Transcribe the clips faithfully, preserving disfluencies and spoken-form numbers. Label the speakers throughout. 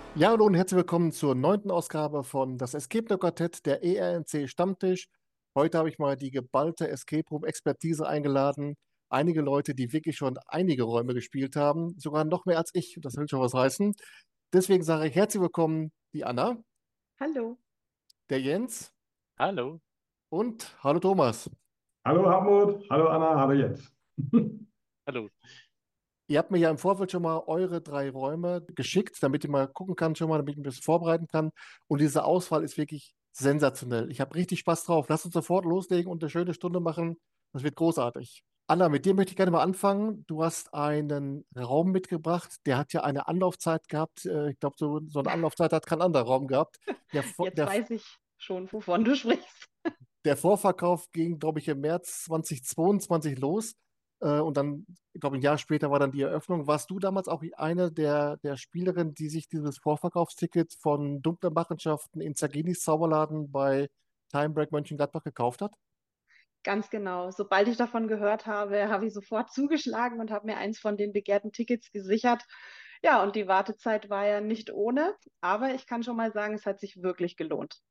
Speaker 1: Ja, hallo und herzlich willkommen zur neunten Ausgabe von Das Escape Quartett, der E R N C Stammtisch. Heute habe ich mal die geballte Escape Room Expertise eingeladen. Einige Leute, die wirklich schon einige Räume gespielt haben, sogar noch mehr als ich. Das will schon was heißen. Deswegen sage ich herzlich willkommen, die Anna,
Speaker 2: Hallo.
Speaker 1: der Jens
Speaker 3: Hallo.
Speaker 1: und hallo Thomas.
Speaker 4: Hallo Hartmut, hallo Anna, hallo Jens.
Speaker 3: Hallo.
Speaker 1: Ihr habt mir ja im Vorfeld schon mal eure drei Räume geschickt, damit ich mal gucken kann, schon mal, damit ich ein bisschen vorbereiten kann. Und diese Auswahl ist wirklich sensationell. Ich habe richtig Spaß drauf. Lass uns sofort loslegen und eine schöne Stunde machen. Das wird großartig. Anna, mit dir möchte ich gerne mal anfangen. Du hast einen Raum mitgebracht, der hat ja eine Anlaufzeit gehabt. Äh, Ich glaube, so, so eine Anlaufzeit hat kein anderer Raum gehabt. Der, Vor-
Speaker 2: Jetzt
Speaker 1: der,
Speaker 2: weiß ich schon, wovon du sprichst.
Speaker 1: der Vorverkauf ging, glaube ich, im März zweitausendzweiundzwanzig los. Äh, und dann, ich glaube, ein Jahr später war dann die Eröffnung. Warst du damals auch eine der, der Spielerinnen, die sich dieses Vorverkaufsticket von dunklen Machenschaften in Zaginis Zauberladen bei Timebreak Mönchengladbach gekauft hat?
Speaker 2: Ganz genau. Sobald ich davon gehört habe, habe ich sofort zugeschlagen und habe mir eins von den begehrten Tickets gesichert. Ja, und die Wartezeit war ja nicht ohne, aber ich kann schon mal sagen, es hat sich wirklich gelohnt.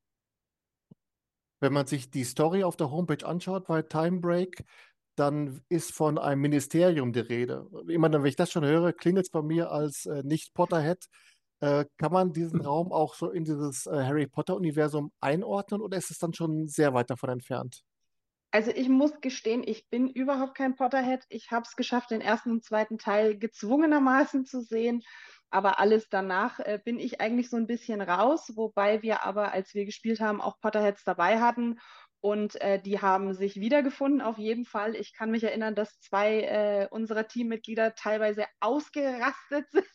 Speaker 1: Wenn man sich die Story auf der Homepage anschaut bei Timebreak, dann ist von einem Ministerium die Rede. Immer dann, wenn ich das schon höre, klingelt es bei mir als äh, Nicht-Potterhead. Äh, kann man diesen Raum auch so in dieses äh, Harry Potter-Universum einordnen oder ist es dann schon sehr weit davon entfernt?
Speaker 2: Also ich muss gestehen, ich bin überhaupt kein Potterhead. Ich habe es geschafft, den ersten und zweiten Teil gezwungenermaßen zu sehen. Aber alles danach äh, bin ich eigentlich so ein bisschen raus, wobei wir aber, als wir gespielt haben, auch Potterheads dabei hatten. Und äh, die haben sich wiedergefunden, auf jeden Fall. Ich kann mich erinnern, dass zwei äh, unserer Teammitglieder teilweise ausgerastet sind.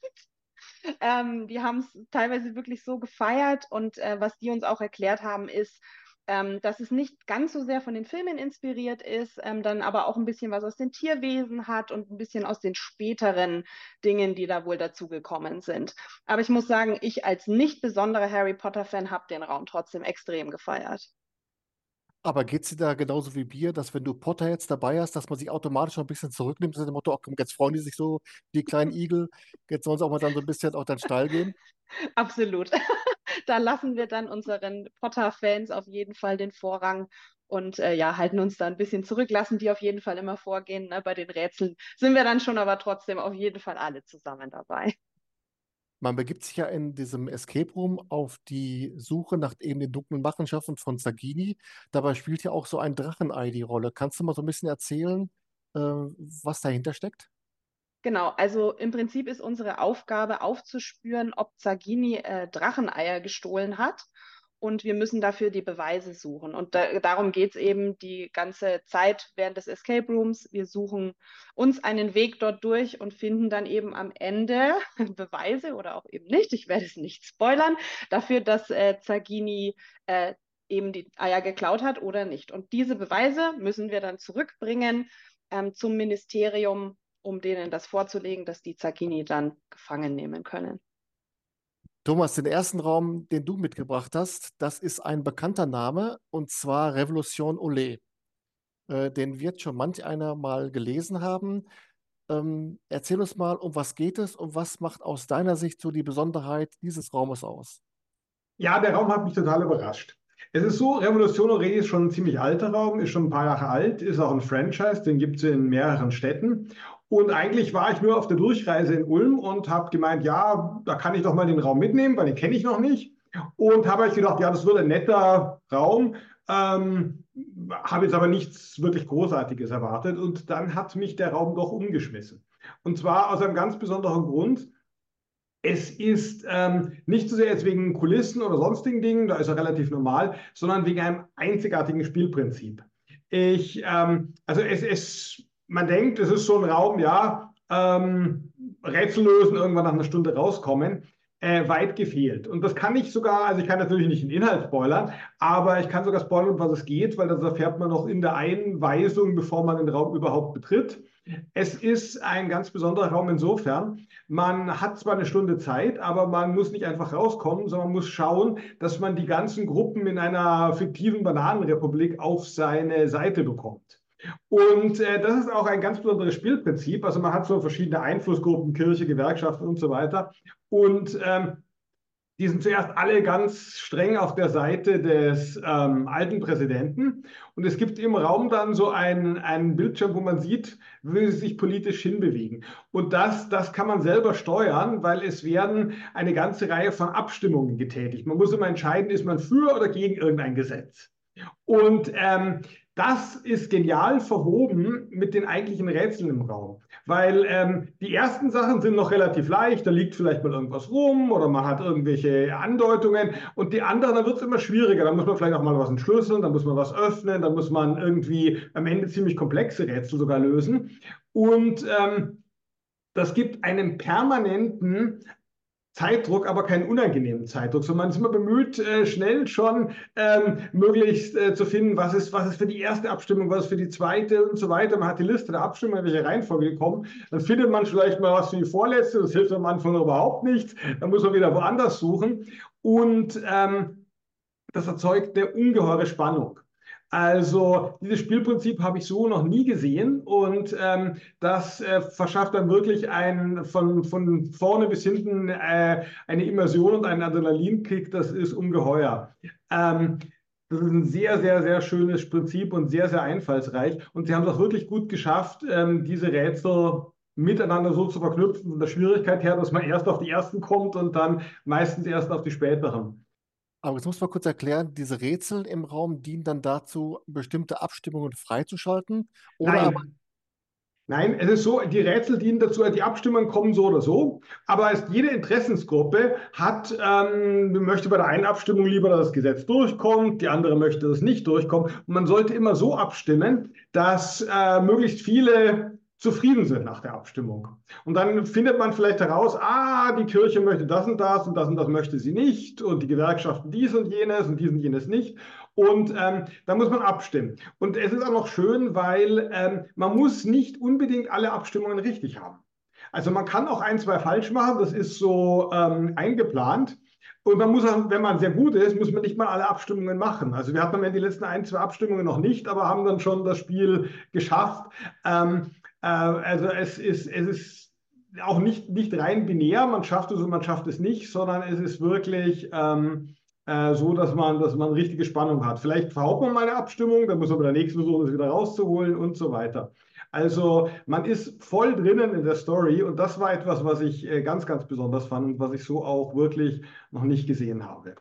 Speaker 2: Ähm, die haben es teilweise wirklich so gefeiert und äh, was die uns auch erklärt haben, ist, ähm, dass es nicht ganz so sehr von den Filmen inspiriert ist, ähm, dann aber auch ein bisschen was aus den Tierwesen hat und ein bisschen aus den späteren Dingen, die da wohl dazugekommen sind. Aber ich muss sagen, ich als nicht besonderer Harry Potter-Fan habe den Raum trotzdem extrem gefeiert.
Speaker 1: Aber geht es dir da genauso wie Bier, dass wenn du Potterheads dabei hast, dass man sich automatisch noch ein bisschen zurücknimmt, nach dem Motto, ach, komm, jetzt freuen die sich so, die kleinen Igel, jetzt sollen sie auch mal dann so ein bisschen auf den Stall gehen?
Speaker 2: Absolut. Da lassen wir dann unseren Potter-Fans auf jeden Fall den Vorrang und äh, ja, halten uns da ein bisschen zurück, lassen die auf jeden Fall immer vorgehen. Ne? Bei den Rätseln sind wir dann schon aber trotzdem auf jeden Fall alle zusammen dabei.
Speaker 1: Man begibt sich ja in diesem Escape Room auf die Suche nach eben den dunklen Machenschaften von Sagini. Dabei spielt ja auch so ein Drachenei die Rolle. Kannst du mal so ein bisschen erzählen, äh, was dahinter steckt?
Speaker 2: Genau, also im Prinzip ist unsere Aufgabe aufzuspüren, ob Zagini äh, Dracheneier gestohlen hat. Und wir müssen dafür die Beweise suchen. Und da, darum geht es eben die ganze Zeit während des Escape Rooms. Wir suchen uns einen Weg dort durch und finden dann eben am Ende Beweise oder auch eben nicht. Ich werde es nicht spoilern, dafür, dass äh, Zagini äh, eben die Eier geklaut hat oder nicht. Und diese Beweise müssen wir dann zurückbringen ähm, zum Ministerium, um denen das vorzulegen, dass die Zacchini dann gefangen nehmen können.
Speaker 1: Thomas, den ersten Raum, den du mitgebracht hast, das ist ein bekannter Name und zwar Revolution Olé. Äh, den wird schon manch einer mal gelesen haben. Ähm, erzähl uns mal, um was geht es und was macht aus deiner Sicht so die Besonderheit dieses Raumes aus?
Speaker 4: Ja, der Raum hat mich total überrascht. Es ist so, Revolution Re ist schon ein ziemlich alter Raum, ist schon ein paar Jahre alt, ist auch ein Franchise, den gibt es in mehreren Städten. Und eigentlich war ich nur auf der Durchreise in Ulm und habe gemeint, ja, da kann ich doch mal den Raum mitnehmen, weil den kenne ich noch nicht. Und habe euch gedacht, ja, das wird ein netter Raum. Ähm, habe jetzt aber nichts wirklich Großartiges erwartet. Und dann hat mich der Raum doch umgeschmissen. Und zwar aus einem ganz besonderen Grund. Es ist ähm, nicht so sehr jetzt wegen Kulissen oder sonstigen Dingen, da ist er relativ normal, sondern wegen einem einzigartigen Spielprinzip. Ich, ähm, also es ist, man denkt, es ist so ein Raum, ja, ähm, Rätsel lösen, irgendwann nach einer Stunde rauskommen, äh, weit gefehlt. Und das kann ich sogar, also ich kann natürlich nicht den Inhalt spoilern, aber ich kann sogar spoilern, um was es geht, weil das erfährt man noch in der Einweisung, bevor man den Raum überhaupt betritt. Es ist ein ganz besonderer Raum insofern, man hat zwar eine Stunde Zeit, aber man muss nicht einfach rauskommen, sondern man muss schauen, dass man die ganzen Gruppen in einer fiktiven Bananenrepublik auf seine Seite bekommt. Und äh, das ist auch ein ganz besonderes Spielprinzip. Also man hat so verschiedene Einflussgruppen, Kirche, Gewerkschaften und so weiter. Und ähm, Die sind zuerst alle ganz streng auf der Seite des ähm, alten Präsidenten. Und es gibt im Raum dann so einen, einen Bildschirm, wo man sieht, wie sie sich politisch hinbewegen. Und das, das kann man selber steuern, weil es werden eine ganze Reihe von Abstimmungen getätigt. Man muss immer entscheiden, ist man für oder gegen irgendein Gesetz. Und ähm, das ist genial verwoben mit den eigentlichen Rätseln im Raum. Weil ähm, die ersten Sachen sind noch relativ leicht, da liegt vielleicht mal irgendwas rum oder man hat irgendwelche Andeutungen. Und die anderen, da wird es immer schwieriger. Da muss man vielleicht auch mal was entschlüsseln, da muss man was öffnen, da muss man irgendwie am Ende ziemlich komplexe Rätsel sogar lösen. Und ähm, das gibt einen permanenten Zeitdruck, aber keinen unangenehmen Zeitdruck, sondern man ist immer bemüht, äh, schnell schon ähm, möglichst äh, zu finden, was ist, was ist für die erste Abstimmung, was ist für die zweite und so weiter. Man hat die Liste der Abstimmungen, in welche Reihenfolge die kommen. Dann findet man vielleicht mal was für die vorletzte, das hilft am Anfang überhaupt nichts. Dann muss man wieder woanders suchen. Und ähm, das erzeugt eine ungeheure Spannung. Also dieses Spielprinzip habe ich so noch nie gesehen und ähm, das äh, verschafft dann wirklich ein, von, von vorne bis hinten äh, eine Immersion und einen Adrenalinkick, das ist ungeheuer. Ähm, das ist ein sehr, sehr, sehr schönes Prinzip und sehr, sehr einfallsreich und sie haben es auch wirklich gut geschafft, ähm, diese Rätsel miteinander so zu verknüpfen, von der Schwierigkeit her, dass man erst auf die ersten kommt und dann meistens erst auf die späteren.
Speaker 1: Aber jetzt muss man kurz erklären, diese Rätsel im Raum dienen dann dazu, bestimmte Abstimmungen freizuschalten oder aber,
Speaker 4: Nein, nein, es ist so, die Rätsel dienen dazu, die Abstimmungen kommen so oder so, aber es, jede Interessensgruppe hat, ähm, möchte bei der einen Abstimmung lieber, dass das Gesetz durchkommt, die andere möchte, dass es nicht durchkommt. Und man sollte immer so abstimmen, dass äh, möglichst viele zufrieden sind nach der Abstimmung. Und dann findet man vielleicht heraus, ah, die Kirche möchte das und das und das und das möchte sie nicht und die Gewerkschaften dies und jenes und dies und jenes nicht. Und ähm, da muss man abstimmen. Und es ist auch noch schön, weil ähm, man muss nicht unbedingt alle Abstimmungen richtig haben. Also man kann auch ein, zwei falsch machen, das ist so ähm, eingeplant. Und man muss, auch, wenn man sehr gut ist, muss man nicht mal alle Abstimmungen machen. Also wir hatten am Ende die letzten ein, zwei Abstimmungen noch nicht, aber haben dann schon das Spiel geschafft. Ähm, äh, also es ist, es ist auch nicht, nicht rein binär, man schafft es und man schafft es nicht, sondern es ist wirklich ähm, äh, so, dass man, dass man richtige Spannung hat. Vielleicht verhaut man mal eine Abstimmung, dann muss man bei der nächsten versuchen, das wieder rauszuholen und so weiter. Also man ist voll drinnen in der Story und das war etwas, was ich äh, ganz, ganz besonders fand und was ich so auch wirklich noch nicht gesehen habe.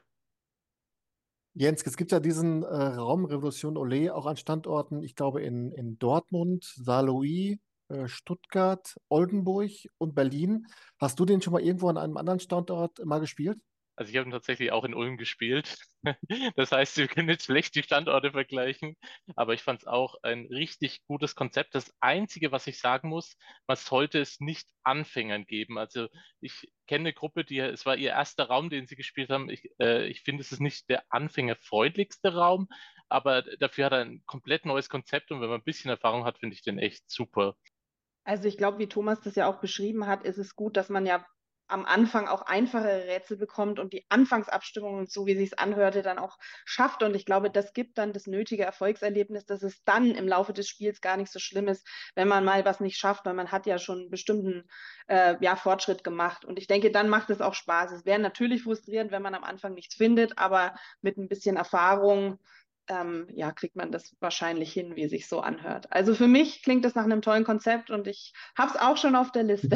Speaker 1: Jens, es gibt ja diesen äh, Raum Revolution Olé auch an Standorten, ich glaube in, in Dortmund, Saarlouis, äh, Stuttgart, Oldenburg und Berlin. Hast du den schon mal irgendwo an einem anderen Standort mal gespielt?
Speaker 3: Also ich habe ihn tatsächlich auch in Ulm gespielt. Das heißt, wir können jetzt schlecht die Standorte vergleichen, aber ich fand es auch ein richtig gutes Konzept. Das Einzige, was ich sagen muss, man sollte es nicht Anfängern geben. Also ich kenne eine Gruppe, die, es war ihr erster Raum, den sie gespielt haben. Ich, äh, ich finde, es ist nicht der anfängerfreundlichste Raum, aber dafür hat er ein komplett neues Konzept und wenn man ein bisschen Erfahrung hat, finde ich den echt super.
Speaker 2: Also ich glaube, wie Thomas das ja auch beschrieben hat, ist es gut, dass man ja am Anfang auch einfache Rätsel bekommt und die Anfangsabstimmung, so wie sie es anhörte, dann auch schafft. Und ich glaube, das gibt dann das nötige Erfolgserlebnis, dass es dann im Laufe des Spiels gar nicht so schlimm ist, wenn man mal was nicht schafft, weil man hat ja schon einen bestimmten äh, ja, Fortschritt gemacht. Und ich denke, dann macht es auch Spaß. Es wäre natürlich frustrierend, wenn man am Anfang nichts findet, aber mit ein bisschen Erfahrung ähm, ja, kriegt man das wahrscheinlich hin, wie es sich so anhört. Also für mich klingt das nach einem tollen Konzept und ich habe es auch schon auf der Liste.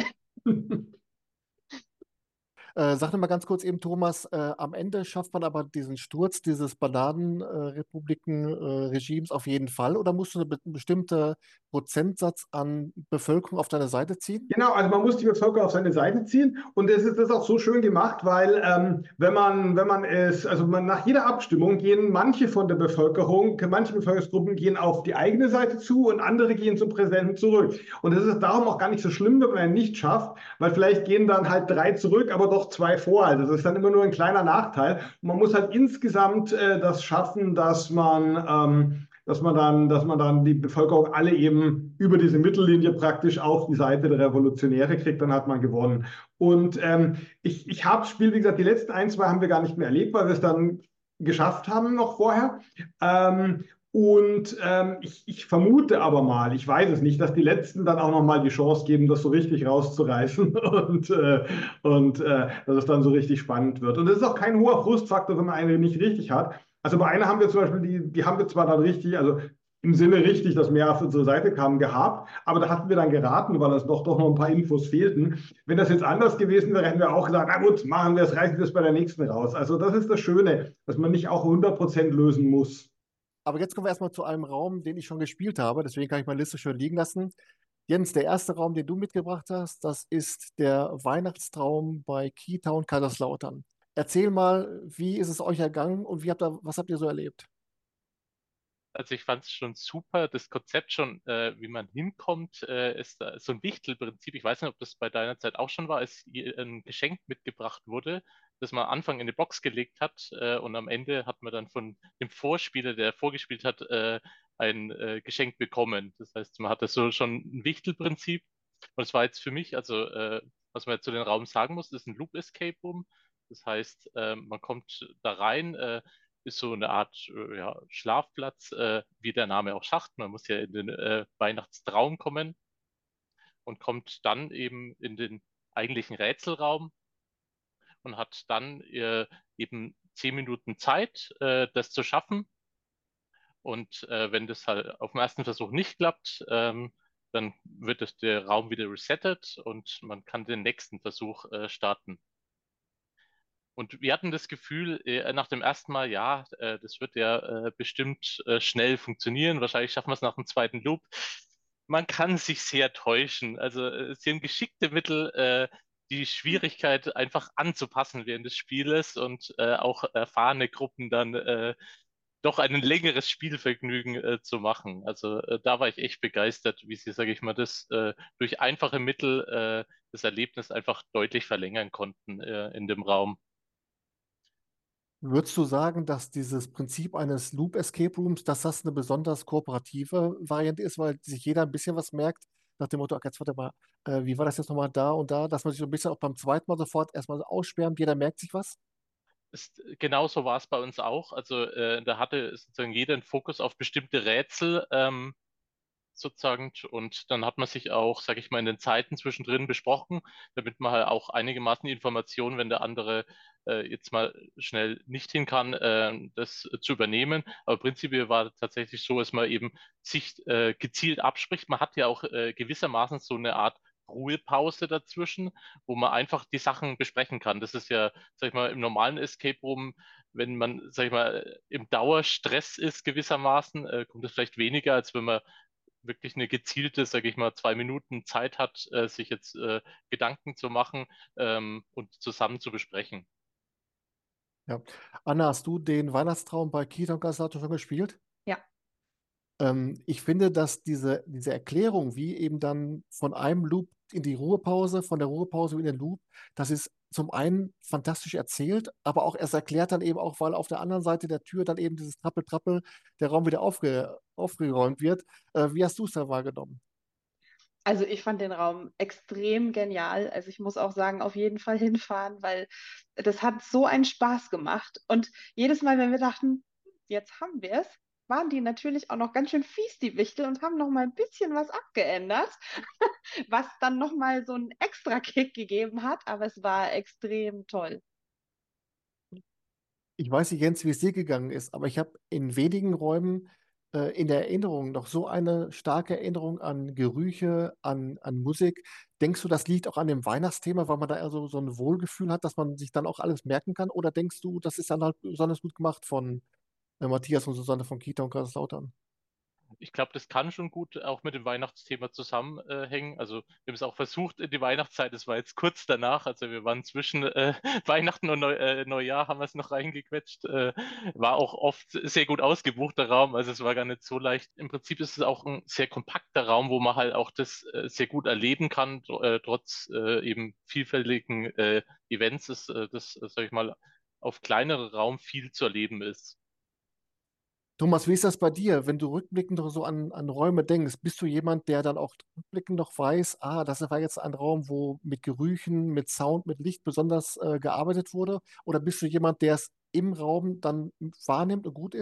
Speaker 1: Äh, sag noch mal ganz kurz eben, Thomas, äh, am Ende schafft man aber diesen Sturz dieses Bananenrepubliken-Regimes auf jeden Fall oder musst du einen be bestimmten Prozentsatz an Bevölkerung auf deine Seite ziehen?
Speaker 4: Genau, also man muss die Bevölkerung auf seine Seite ziehen und es ist das auch so schön gemacht, weil ähm, wenn man, wenn man es, also man, nach jeder Abstimmung gehen manche von der Bevölkerung, manche Bevölkerungsgruppen gehen auf die eigene Seite zu und andere gehen zum Präsidenten zurück. Und es ist darum auch gar nicht so schlimm, wenn man einen nicht schafft, weil vielleicht gehen dann halt drei zurück, aber doch zwei vor. Also das ist dann immer nur ein kleiner Nachteil. Und man muss halt insgesamt äh, das schaffen, dass man ähm, dass man dann, dass man dann die Bevölkerung alle eben über diese Mittellinie praktisch auf die Seite der Revolutionäre kriegt, dann hat man gewonnen. Und ähm, ich, ich habe das Spiel, wie gesagt, die letzten ein, zwei haben wir gar nicht mehr erlebt, weil wir es dann geschafft haben noch vorher. Ähm, Und ähm, ich, ich vermute aber mal, ich weiß es nicht, dass die Letzten dann auch nochmal die Chance geben, das so richtig rauszureißen und, äh, und äh, dass es dann so richtig spannend wird. Und es ist auch kein hoher Frustfaktor, wenn man eine nicht richtig hat. Also bei einer haben wir zum Beispiel, die, die haben wir zwar dann richtig, also im Sinne richtig, dass mehr auf unsere Seite kamen, gehabt, aber da hatten wir dann geraten, weil es doch, doch noch ein paar Infos fehlten. Wenn das jetzt anders gewesen wäre, hätten wir auch gesagt, na gut, machen wir es, reißen wir es bei der nächsten raus. Also das ist das Schöne, dass man nicht auch hundert Prozent lösen muss.
Speaker 1: Aber jetzt kommen wir erstmal zu einem Raum, den ich schon gespielt habe. Deswegen kann ich meine Liste schön liegen lassen. Jens, der erste Raum, den du mitgebracht hast, das ist der Weihnachtstraum bei Keytown Kaiserslautern. Erzähl mal, wie ist es euch ergangen und wie habt ihr, was habt ihr so erlebt?
Speaker 3: Also ich fand es schon super, das Konzept schon, äh, wie man hinkommt, äh, ist da so ein Wichtelprinzip. Ich weiß nicht, ob das bei deiner Zeit auch schon war, als ihr ein Geschenk mitgebracht wurde, das man am Anfang in eine Box gelegt hat äh, und am Ende hat man dann von dem Vorspieler, der vorgespielt hat, äh, ein äh, Geschenk bekommen. Das heißt, man hatte so schon ein Wichtelprinzip. Und es war jetzt für mich, also äh, was man jetzt zu den Raum sagen muss, das ist ein Loop Escape Room. Das heißt, äh, man kommt da rein, äh, ist so eine Art äh, ja, Schlafplatz, äh, wie der Name auch sagt. Man muss ja in den äh, Weihnachtstraum kommen und kommt dann eben in den eigentlichen Rätselraum und hat dann äh, eben zehn Minuten Zeit, äh, das zu schaffen. Und äh, wenn das halt auf dem ersten Versuch nicht klappt, ähm, dann wird das, der Raum wieder resettet und man kann den nächsten Versuch äh, starten. Und wir hatten das Gefühl, äh, nach dem ersten Mal, ja, äh, das wird ja äh, bestimmt äh, schnell funktionieren. Wahrscheinlich schaffen wir es nach dem zweiten Loop. Man kann sich sehr täuschen. Also äh, es sind geschickte Mittel, äh, die Schwierigkeit einfach anzupassen während des Spieles und äh, auch erfahrene Gruppen dann äh, doch ein längeres Spielvergnügen äh, zu machen. Also äh, da war ich echt begeistert, wie sie, sage ich mal, das äh, durch einfache Mittel äh, das Erlebnis einfach deutlich verlängern konnten äh, in dem Raum.
Speaker 1: Würdest du sagen, dass dieses Prinzip eines Loop Escape Rooms, dass das eine besonders kooperative Variante ist, weil sich jeder ein bisschen was merkt, nach dem Motto, ach, jetzt warte mal, äh, wie war das jetzt nochmal da und da, dass man sich so ein bisschen auch beim zweiten Mal sofort erstmal so aussperrt, jeder merkt sich was?
Speaker 3: Ist, genauso war es bei uns auch. Also äh, da hatte sozusagen jeder einen Fokus auf bestimmte Rätsel. Ähm, sozusagen. Und dann hat man sich auch, sage ich mal, in den Zeiten zwischendrin besprochen, damit man halt auch einigermaßen die Informationen, wenn der andere äh, jetzt mal schnell nicht hin kann, äh, das zu übernehmen. Aber prinzipiell war tatsächlich so, dass man eben sich äh, gezielt abspricht. Man hat ja auch äh, gewissermaßen so eine Art Ruhepause dazwischen, wo man einfach die Sachen besprechen kann. Das ist ja, sag ich mal, im normalen Escape Room, wenn man, sag ich mal, im Dauerstress ist gewissermaßen, äh, kommt es vielleicht weniger, als wenn man wirklich eine gezielte, sage ich mal, zwei Minuten Zeit hat, äh, sich jetzt äh, Gedanken zu machen ähm, und zusammen zu besprechen.
Speaker 1: Ja. Anna, hast du den Weihnachtstraum bei Keytown Kaiserslautern schon gespielt?
Speaker 2: Ja.
Speaker 1: Ähm, ich finde, dass diese, diese Erklärung, wie eben dann von einem Loop in die Ruhepause, von der Ruhepause in den Loop, das ist zum einen fantastisch erzählt, aber auch es erklärt dann eben auch, weil auf der anderen Seite der Tür dann eben dieses Trappel-Trappel, der Raum wieder aufge, aufgeräumt wird. Äh, wie hast du es da wahrgenommen?
Speaker 2: Also ich fand den Raum extrem genial. Also ich muss auch sagen, auf jeden Fall hinfahren, weil das hat so einen Spaß gemacht. Und jedes Mal, wenn wir dachten, jetzt haben wir es, waren die natürlich auch noch ganz schön fies, die Wichtel, und haben noch mal ein bisschen was abgeändert, was dann noch mal so einen extra Kick gegeben hat. Aber es war extrem toll.
Speaker 1: Ich weiß nicht, Jens, wie es dir gegangen ist, aber ich habe in wenigen Räumen äh, in der Erinnerung noch so eine starke Erinnerung an Gerüche, an, an Musik. Denkst du, das liegt auch an dem Weihnachtsthema, weil man da also so ein Wohlgefühl hat, dass man sich dann auch alles merken kann? Oder denkst du, das ist dann halt besonders gut gemacht von äh, Matthias und Susanne von Kita und Kaiserslautern?
Speaker 3: Ich glaube, das kann schon gut auch mit dem Weihnachtsthema zusammenhängen. Also wir haben es auch versucht in die Weihnachtszeit, es war jetzt kurz danach, also wir waren zwischen äh, Weihnachten und Neu äh, Neujahr, haben wir es noch reingequetscht. Äh, war auch oft sehr gut ausgebuchter Raum, also es war gar nicht so leicht. Im Prinzip ist es auch ein sehr kompakter Raum, wo man halt auch das äh, sehr gut erleben kann, äh, trotz äh, eben vielfältigen äh, Events, ist äh, das, äh, sag ich mal, auf kleinere Raum viel zu erleben ist.
Speaker 1: Thomas, wie ist das bei dir, wenn du rückblickend noch so an, an Räume denkst? Bist du jemand, der dann auch rückblickend noch weiß, ah, das war jetzt ein Raum, wo mit Gerüchen, mit Sound, mit Licht besonders äh, gearbeitet wurde? Oder bist du jemand, der es im Raum dann wahrnimmt und gut ist?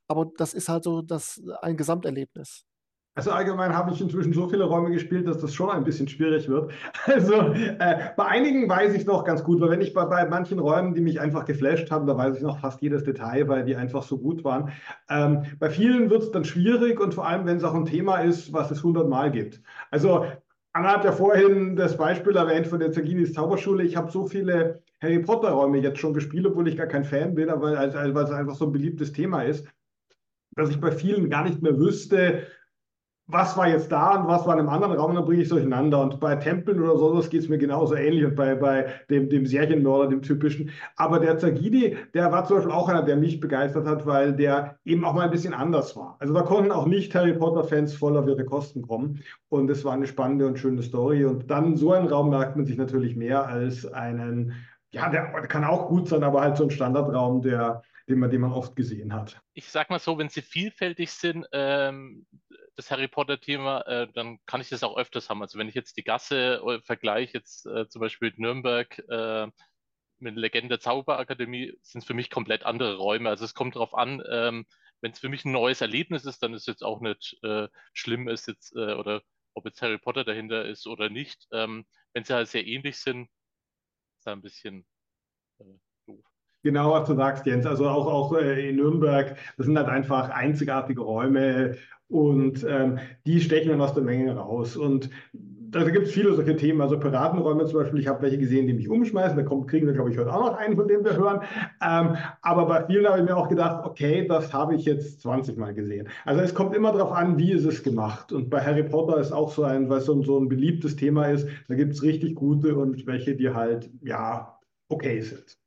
Speaker 1: aber das ist halt so das, ein Gesamterlebnis.
Speaker 4: Also allgemein habe ich inzwischen so viele Räume gespielt, dass das schon ein bisschen schwierig wird. Also äh, bei einigen weiß ich es noch ganz gut, weil wenn ich bei, bei manchen Räumen, die mich einfach geflasht haben, da weiß ich noch fast jedes Detail, weil die einfach so gut waren. Ähm, bei vielen wird es dann schwierig und vor allem, wenn es auch ein Thema ist, was es hundertmal gibt. Also Anna hat ja vorhin das Beispiel erwähnt von der Zaginis Zauberschule. Ich habe so viele Harry Potter Räume jetzt schon gespielt, obwohl ich gar kein Fan bin, aber weil, also, weil es einfach so ein beliebtes Thema ist, dass ich bei vielen gar nicht mehr wüsste, was war jetzt da und was war in einem anderen Raum, und dann bringe ich es durcheinander. Und bei Tempeln oder sowas geht es mir genauso ähnlich und bei, bei dem, dem Serienmörder, dem typischen. Aber der Zagini, der war zum Beispiel auch einer, der mich begeistert hat, weil der eben auch mal ein bisschen anders war. Also da konnten auch nicht Harry Potter-Fans voll auf ihre Kosten kommen. Und es war eine spannende und schöne Story. Und dann so einen Raum merkt man sich natürlich mehr als einen, ja, der kann auch gut sein, aber halt so ein Standardraum, der, den man, den man oft gesehen hat.
Speaker 3: Ich sag mal so, wenn sie vielfältig sind, ähm, das Harry Potter-Thema, äh, dann kann ich das auch öfters haben. Also wenn ich jetzt die Gasse äh, vergleiche, jetzt äh, zum Beispiel mit Nürnberg äh, mit Legenden der Zauberakademie, sind es für mich komplett andere Räume. Also es kommt darauf an, ähm, wenn es für mich ein neues Erlebnis ist, dann ist es jetzt auch nicht äh, schlimm, ist jetzt, äh, oder ob jetzt Harry Potter dahinter ist oder nicht. Ähm, wenn sie halt sehr ähnlich sind, ist da ein bisschen äh, doof.
Speaker 4: Genau, was du sagst, Jens. Also auch, auch äh, in Nürnberg, das sind halt einfach einzigartige Räume und ähm, die stechen dann aus der Menge raus. Und da gibt es viele solche Themen. Also Piratenräume zum Beispiel, ich habe welche gesehen, die mich umschmeißen. Da kommt, kriegen wir, glaube ich, heute auch noch einen, von dem wir hören. Ähm, aber bei vielen habe ich mir auch gedacht, okay, das habe ich jetzt zwanzig Mal gesehen. Also es kommt immer darauf an, wie ist es gemacht. Und bei Harry Potter ist auch so ein, weil es so, so ein beliebtes Thema ist, da gibt es richtig gute und welche, die halt, ja, okay sind.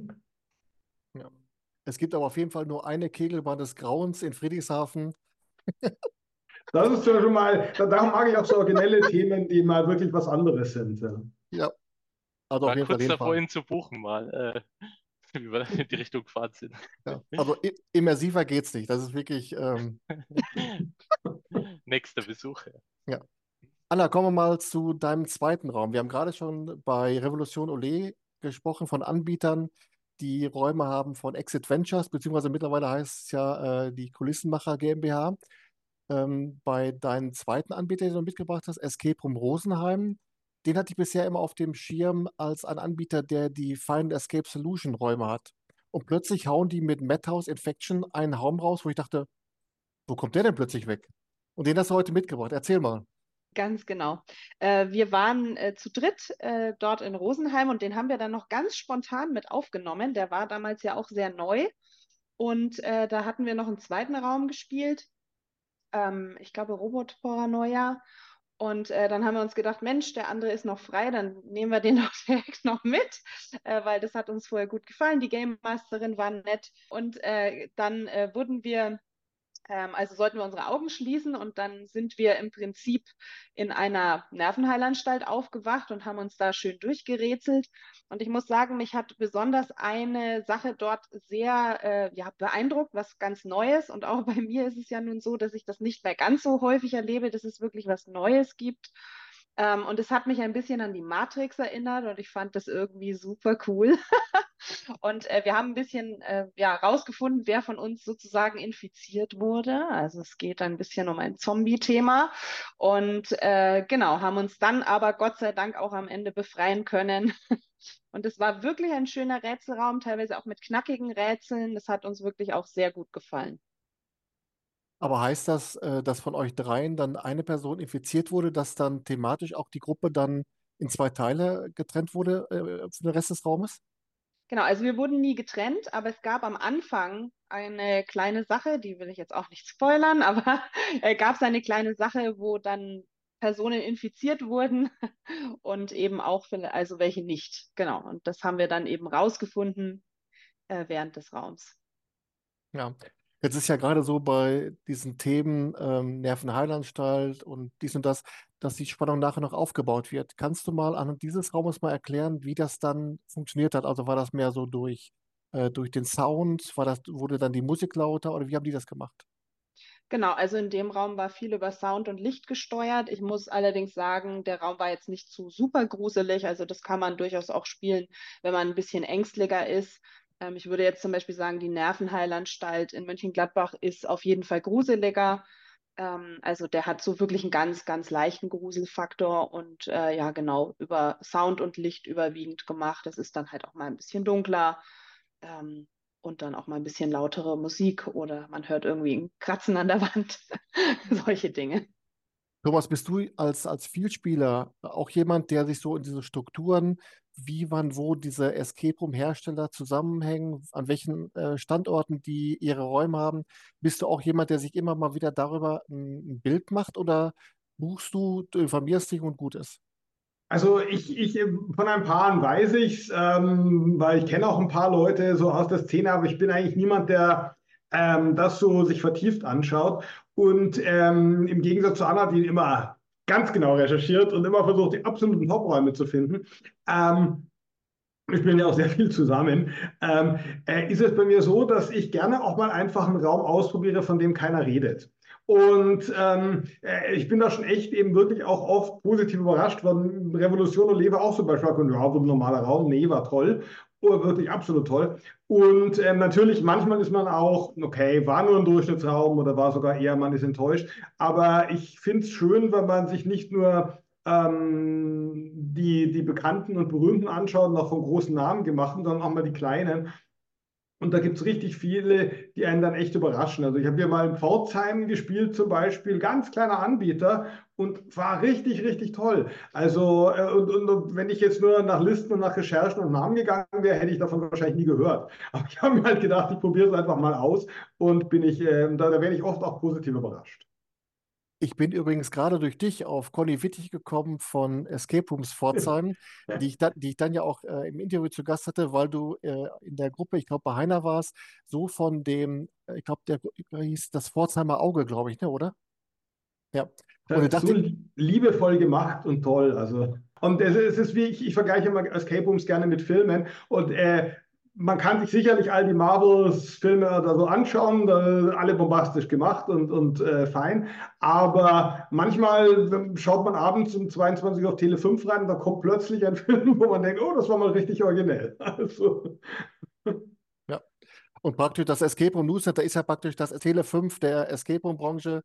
Speaker 1: Ja. Es gibt aber auf jeden Fall nur eine Kegelbahn des Grauens in Friedrichshafen.
Speaker 4: Das ist ja schon mal, da, darum mag ich auch so originelle Themen, die mal wirklich was anderes sind. Ja.
Speaker 1: Ja, also auf
Speaker 3: War
Speaker 1: jeden Fall
Speaker 3: kurz davor,
Speaker 1: hinfahren.
Speaker 3: ihn zu buchen mal, äh, wie wir in die Richtung gefahren sind.
Speaker 1: Ja. Also i- immersiver geht's nicht. Das ist wirklich, ähm,
Speaker 3: Nächster Besuch. Ja.
Speaker 1: ja. Anna, kommen wir mal zu deinem zweiten Raum. Wir haben gerade schon bei Revolution Olé gesprochen von Anbietern, die Räume haben von Exit Ventures, beziehungsweise mittlerweile heißt es ja äh, die Kulissenmacher GmbH. Ähm, bei deinem zweiten Anbieter, den du mitgebracht hast, Escape Room Rosenheim, den hatte ich bisher immer auf dem Schirm als ein Anbieter, der die Final Escape Solution Räume hat. Und plötzlich hauen die mit Madhouse Infection einen Raum raus, wo ich dachte, wo kommt der denn plötzlich weg? Und den hast du heute mitgebracht. Erzähl mal.
Speaker 2: Ganz genau. Äh, wir waren äh, zu dritt äh, dort in Rosenheim und den haben wir dann noch ganz spontan mit aufgenommen. Der war damals ja auch sehr neu und äh, da hatten wir noch einen zweiten Raum gespielt. Ähm, ich glaube Robot Paranoia. Und äh, dann haben wir uns gedacht, Mensch, der andere ist noch frei, dann nehmen wir den doch direkt noch mit, äh, weil das hat uns vorher gut gefallen. Die Game Masterin war nett. Und äh, dann äh, wurden wir ähm, also sollten wir unsere Augen schließen und dann sind wir im Prinzip in einer Nervenheilanstalt aufgewacht und haben uns da schön durchgerätselt. Und ich muss sagen, mich hat besonders eine Sache dort sehr äh, ja, beeindruckt, was ganz Neues. Und auch bei mir ist es ja nun so, dass ich das nicht mehr ganz so häufig erlebe, dass es wirklich was Neues gibt. Ähm, und es hat mich ein bisschen an die Matrix erinnert und ich fand das irgendwie super cool. Und äh, wir haben ein bisschen äh, ja, rausgefunden, wer von uns sozusagen infiziert wurde. Also es geht ein bisschen um ein Zombie-Thema. Und äh, genau, haben uns dann aber Gott sei Dank auch am Ende befreien können. Und es war wirklich ein schöner Rätselraum, teilweise auch mit knackigen Rätseln. Das hat uns wirklich auch sehr gut gefallen.
Speaker 1: Aber heißt das, äh, dass von euch dreien dann eine Person infiziert wurde, dass dann thematisch auch die Gruppe dann in zwei Teile getrennt wurde äh, für den Rest des Raumes?
Speaker 2: Genau, also wir wurden nie getrennt, aber es gab am Anfang eine kleine Sache, die will ich jetzt auch nicht spoilern, aber äh, gab es eine kleine Sache, wo dann Personen infiziert wurden und eben auch, für, also welche nicht. Genau, und das haben wir dann eben rausgefunden äh, während des Raums.
Speaker 1: Ja. Jetzt ist ja gerade so bei diesen Themen ähm, Nervenheilanstalt und dies und das, dass die Spannung nachher noch aufgebaut wird. Kannst du mal anhand dieses Raumes mal erklären, wie das dann funktioniert hat? Also war das mehr so durch, äh, durch den Sound? War das, wurde dann die Musik lauter oder wie haben die das gemacht?
Speaker 2: Genau, also in dem Raum war viel über Sound und Licht gesteuert. Ich muss allerdings sagen, der Raum war jetzt nicht zu super gruselig. Also das kann man durchaus auch spielen, wenn man ein bisschen ängstlicher ist. Ähm, ich würde jetzt zum Beispiel sagen, die Nervenheilanstalt in Mönchengladbach ist auf jeden Fall gruseliger. Ähm, also der hat so wirklich einen ganz, ganz leichten Gruselfaktor und äh, ja, genau, über Sound und Licht überwiegend gemacht. Das ist dann halt auch mal ein bisschen dunkler ähm, und dann auch mal ein bisschen lautere Musik oder man hört irgendwie ein Kratzen an der Wand. Solche Dinge.
Speaker 1: Thomas, bist du als, als Vielspieler auch jemand, der sich so in diese Strukturen, wie wann wo diese Escape Room-Hersteller zusammenhängen, an welchen äh, Standorten die ihre Räume haben, bist du auch jemand, der sich immer mal wieder darüber ein, ein Bild macht oder buchst du, du informierst dich und gut ist?
Speaker 4: Also ich, ich von ein paar weiß ich's, ähm, weil ich kenne auch ein paar Leute so aus der Szene, aber ich bin eigentlich niemand, der ähm, das so sich vertieft anschaut. Und ähm, im Gegensatz zu Anna, die immer ganz genau recherchiert und immer versucht, die absoluten Top-Räume zu finden, ähm, ich bin ja auch sehr viel zusammen, ähm, äh, ist es bei mir so, dass ich gerne auch mal einfach einen Raum ausprobiere, von dem keiner redet. Und ähm, äh, ich bin da schon echt eben wirklich auch oft positiv überrascht von Revolution und Lebe auch zum Beispiel. Und ja, so ein normaler Raum, nee, war toll. Oh, wirklich absolut toll. Und ähm, natürlich, manchmal ist man auch, okay, war nur ein Durchschnittsraum oder war sogar eher, man ist enttäuscht. Aber ich finde es schön, wenn man sich nicht nur ähm, die, die Bekannten und Berühmten anschaut, noch von großen Namen gemacht, sondern auch mal die kleinen. Und da gibt es richtig viele, die einen dann echt überraschen. Also ich habe hier mal in Pforzheim gespielt zum Beispiel, ganz kleiner Anbieter und war richtig, richtig toll. Also äh, und, und wenn ich jetzt nur nach Listen und nach Recherchen und Namen gegangen wäre, hätte ich davon wahrscheinlich nie gehört. Aber ich habe mir halt gedacht, ich probiere es einfach mal aus und bin ich, äh, da, da werde ich oft auch positiv überrascht.
Speaker 1: Ich bin übrigens gerade durch dich auf Conny Wittig gekommen von Escape Rooms Pforzheim, die ich, dann, die ich dann ja auch äh, im Interview zu Gast hatte, weil du äh, in der Gruppe, ich glaube bei Heiner warst, so von dem, äh, ich glaube, der hieß das Pforzheimer Auge, glaube ich, ne, oder? Ja. Und da
Speaker 4: So
Speaker 1: dachte ich,
Speaker 4: liebevoll gemacht und toll. Also, und es, es ist wie, ich, ich vergleiche immer Escape Rooms gerne mit Filmen. Und äh, man kann sich sicherlich all die Marvels-Filme oder so anschauen, da, alle bombastisch gemacht und, und äh, fein. Aber manchmal schaut man abends um zweiundzwanzig Uhr auf Tele fünf rein und da kommt plötzlich ein Film, wo man denkt, oh, das war mal richtig originell. Also.
Speaker 1: ja. Und praktisch das Escape Room Newsletter ist ja praktisch das Tele fünf der Escape Room Branche.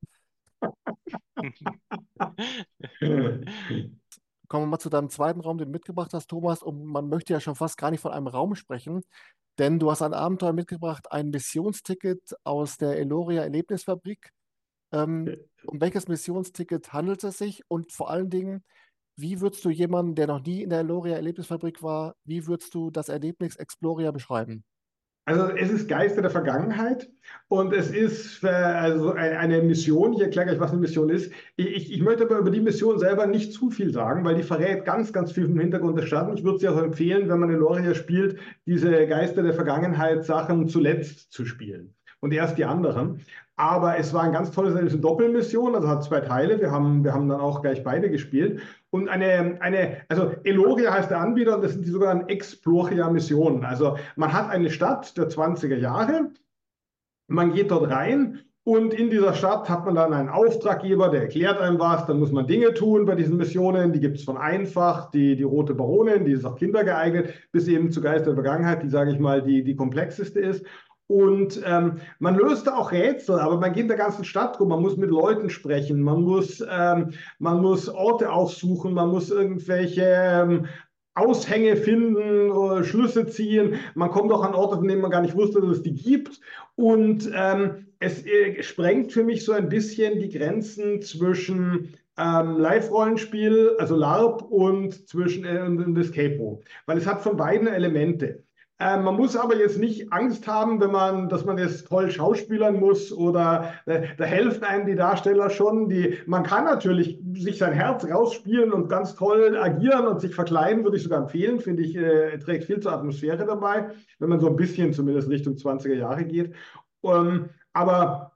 Speaker 1: Kommen wir mal zu deinem zweiten Raum, den du mitgebracht hast, Thomas. Und man möchte ja schon fast gar nicht von einem Raum sprechen, denn du hast ein Abenteuer mitgebracht, ein Missionsticket aus der Eloria Erlebnisfabrik. Ähm, um welches Missionsticket handelt es sich? Und vor allen Dingen, wie würdest du jemanden, der noch nie in der Eloria Erlebnisfabrik war, wie würdest du das Erlebnis Exploria beschreiben?
Speaker 4: Also es ist Geister der Vergangenheit und es ist äh, also ein- eine Mission. Ich erkläre gleich, was eine Mission ist. Ich, ich, ich möchte aber über die Mission selber nicht zu viel sagen, weil die verrät ganz, ganz viel vom Hintergrund der Stadt. Ich würde sie auch empfehlen, wenn man Eloria spielt, diese Geister der Vergangenheit Sachen zuletzt zu spielen und erst die anderen. Aber es war ein ganz tolles, eine Doppelmission, also hat zwei Teile. Wir haben, wir haben dann auch gleich beide gespielt. Und eine, eine, also Eloria heißt der Anbieter und das sind die sogenannten Exploria-Missionen. Also man hat eine Stadt der zwanziger Jahre, man geht dort rein und in dieser Stadt hat man dann einen Auftraggeber, der erklärt einem was, dann muss man Dinge tun bei diesen Missionen. Die gibt es von einfach, die, die Rote Baronin, die ist auch Kinder geeignet, bis eben zu Geist der Vergangenheit, die, sage ich mal, die, die komplexeste ist. Und ähm, man löst da auch Rätsel, aber man geht in der ganzen Stadt rum, man muss mit Leuten sprechen, man muss, ähm, man muss Orte aufsuchen, man muss irgendwelche ähm, Aushänge finden, oder Schlüsse ziehen. Man kommt auch an Orte, von denen man gar nicht wusste, dass es die gibt. Und ähm, es äh, sprengt für mich so ein bisschen die Grenzen zwischen ähm, Live-Rollenspiel, also LARP, und zwischen äh, und Escape Room. Weil es hat von beiden Elemente. Ähm, man muss aber jetzt nicht Angst haben, wenn man, dass man jetzt toll schauspielern muss oder äh, da helfen einem die Darsteller schon. Die, man kann natürlich sich sein Herz rausspielen und ganz toll agieren und sich verkleiden, würde ich sogar empfehlen. Finde ich, äh, trägt viel zur Atmosphäre dabei, wenn man so ein bisschen zumindest Richtung zwanziger Jahre geht. Ähm, aber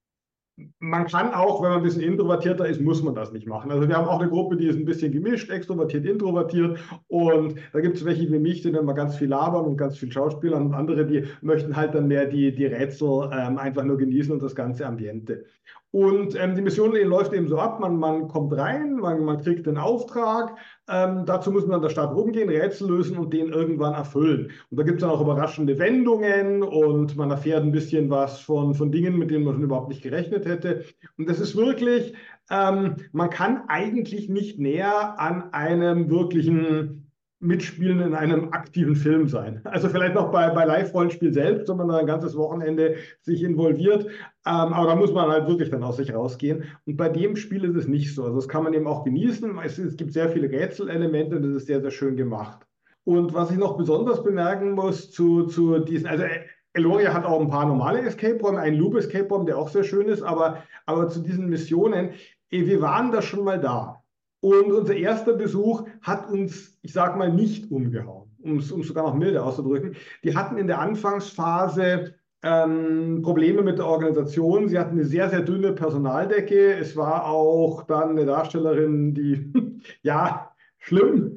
Speaker 4: man kann auch, wenn man ein bisschen introvertierter ist, muss man das nicht machen. Also wir haben auch eine Gruppe, die ist ein bisschen gemischt, extrovertiert, introvertiert. Und da gibt es welche wie mich, die dann mal ganz viel labern und ganz viel schauspielern. Und andere, die möchten halt dann mehr die, die Rätsel ähm, einfach nur genießen und das ganze Ambiente. Und ähm, die Mission läuft eben so ab, man, man kommt rein, man, man kriegt den Auftrag, ähm, dazu muss man an der Stadt rumgehen, Rätsel lösen und den irgendwann erfüllen. Und da gibt es dann auch überraschende Wendungen und man erfährt ein bisschen was von, von Dingen, mit denen man schon überhaupt nicht gerechnet hätte. Und das ist wirklich, ähm, man kann eigentlich nicht näher an einem wirklichen Mitspielen in einem aktiven Film sein. Also vielleicht noch bei, bei Live-Rollenspiel selbst, wenn man da ein ganzes Wochenende sich involviert. Ähm, aber da muss man halt wirklich dann aus sich rausgehen. Und bei dem Spiel ist es nicht so. Also das kann man eben auch genießen. Es, es gibt sehr viele Rätselelemente und es ist sehr, sehr schön gemacht. Und was ich noch besonders bemerken muss zu, zu diesen, also Eloria hat auch ein paar normale Escape-Räume, einen Loop-Escape-Raum, der auch sehr schön ist, aber, aber zu diesen Missionen, eh, wir waren da schon mal da. Und unser erster Besuch hat uns, ich sage mal, nicht umgehauen, um es sogar noch milder auszudrücken. Die hatten in der Anfangsphase ähm, Probleme mit der Organisation. Sie hatten eine sehr, sehr dünne Personaldecke. Es war auch dann eine Darstellerin, die, ja, schlimm,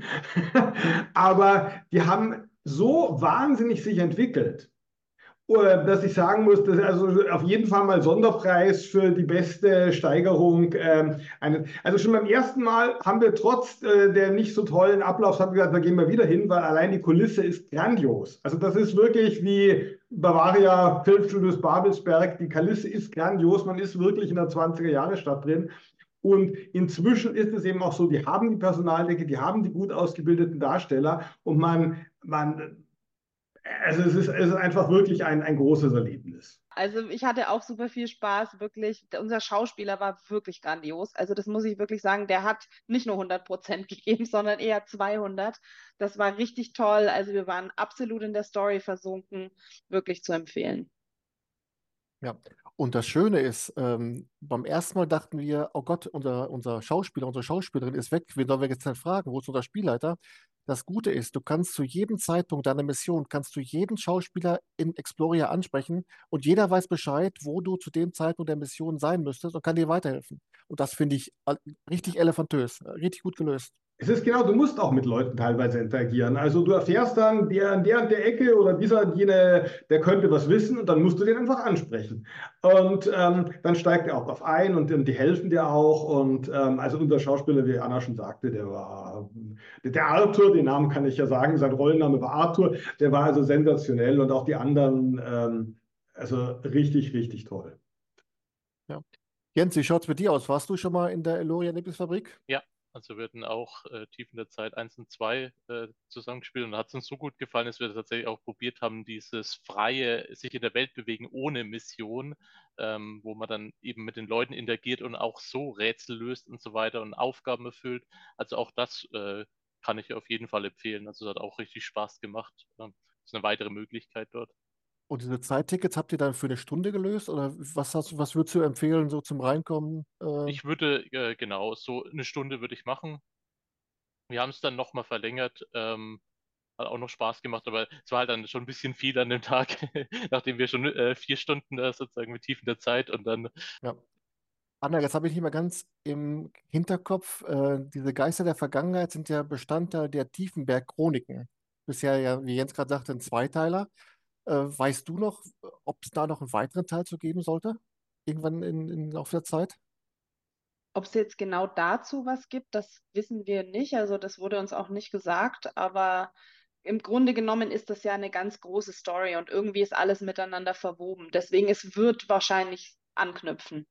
Speaker 4: aber die haben so wahnsinnig sich entwickelt, dass ich sagen muss, dass also auf jeden Fall mal Sonderpreis für die beste Steigerung. Ähm, eine, also schon beim ersten Mal haben wir trotz äh, der nicht so tollen Ablaufs haben wir gesagt, da gehen wir wieder hin, weil allein die Kulisse ist grandios. Also das ist wirklich wie Bavaria Filmstudios Babelsberg. Die Kulisse ist grandios. Man ist wirklich in der zwanziger-Jahre-Stadt drin. Und inzwischen ist es eben auch so, die haben die Personaldecke, die haben die gut ausgebildeten Darsteller und man, man also es ist, es ist einfach wirklich ein, ein großes Erlebnis.
Speaker 2: Also ich hatte auch super viel Spaß, wirklich. Unser Schauspieler war wirklich grandios. Also das muss ich wirklich sagen, der hat nicht nur hundert Prozent gegeben, sondern eher zweihundert. Das war richtig toll. Also wir waren absolut in der Story versunken. Wirklich zu empfehlen.
Speaker 1: Ja, und das Schöne ist, ähm, beim ersten Mal dachten wir, oh Gott, unser, unser Schauspieler, unsere Schauspielerin ist weg, wen sollen wir jetzt denn fragen, wo ist unser Spielleiter? Das Gute ist, du kannst zu jedem Zeitpunkt deiner Mission, kannst du jeden Schauspieler in Exploria ansprechen und jeder weiß Bescheid, wo du zu dem Zeitpunkt der Mission sein müsstest und kann dir weiterhelfen. Und das finde ich äh, richtig elefantös, äh, richtig gut gelöst.
Speaker 4: Es ist genau, du musst auch mit Leuten teilweise interagieren. Also du erfährst dann, der an der und der Ecke oder dieser, jene, der könnte was wissen und dann musst du den einfach ansprechen. Und ähm, dann steigt er auch drauf ein und, und die helfen dir auch. Und ähm, also unser Schauspieler, wie Anna schon sagte, der war, der Arthur, den Namen kann ich ja sagen, sein Rollenname war Arthur, der war also sensationell und auch die anderen, ähm, also richtig, richtig toll.
Speaker 1: Ja. Jens, wie schaut es mit dir aus? Warst du schon mal in der Eloria Erlebnisfabrik?
Speaker 3: Ja, also wir hatten auch äh, tief in der Zeit eins und zwei äh, zusammengespielt und da hat es uns so gut gefallen, dass wir tatsächlich auch probiert haben, dieses freie sich in der Welt bewegen ohne Mission, ähm, wo man dann eben mit den Leuten interagiert und auch so Rätsel löst und so weiter und Aufgaben erfüllt. Also auch das äh, kann ich auf jeden Fall empfehlen. Also es hat auch richtig Spaß gemacht. Ähm, ist eine weitere Möglichkeit dort.
Speaker 1: Und diese Zeittickets habt ihr dann für eine Stunde gelöst? Oder was hast du, was würdest du empfehlen, so zum Reinkommen? Äh,
Speaker 3: Ich würde, äh, genau, so eine Stunde würde ich machen. Wir haben es dann nochmal verlängert. Ähm, hat auch noch Spaß gemacht, aber es war halt dann schon ein bisschen viel an dem Tag, nachdem wir schon äh, vier Stunden da sozusagen mit tief in der Zeit und dann.
Speaker 1: ja. Anna, jetzt habe ich nicht mehr ganz im Hinterkopf, äh, diese Geister der Vergangenheit sind ja Bestandteil der Tiefenberg-Chroniken. Bisher ja, wie Jens gerade sagte, ein Zweiteiler. Äh, weißt du noch, ob es da noch einen weiteren Teil zu geben sollte? Irgendwann in, in Laufe der Zeit?
Speaker 2: Ob es jetzt genau dazu was gibt, das wissen wir nicht. Also das wurde uns auch nicht gesagt, aber im Grunde genommen ist das ja eine ganz große Story und irgendwie ist alles miteinander verwoben. Deswegen, es wird wahrscheinlich anknüpfen.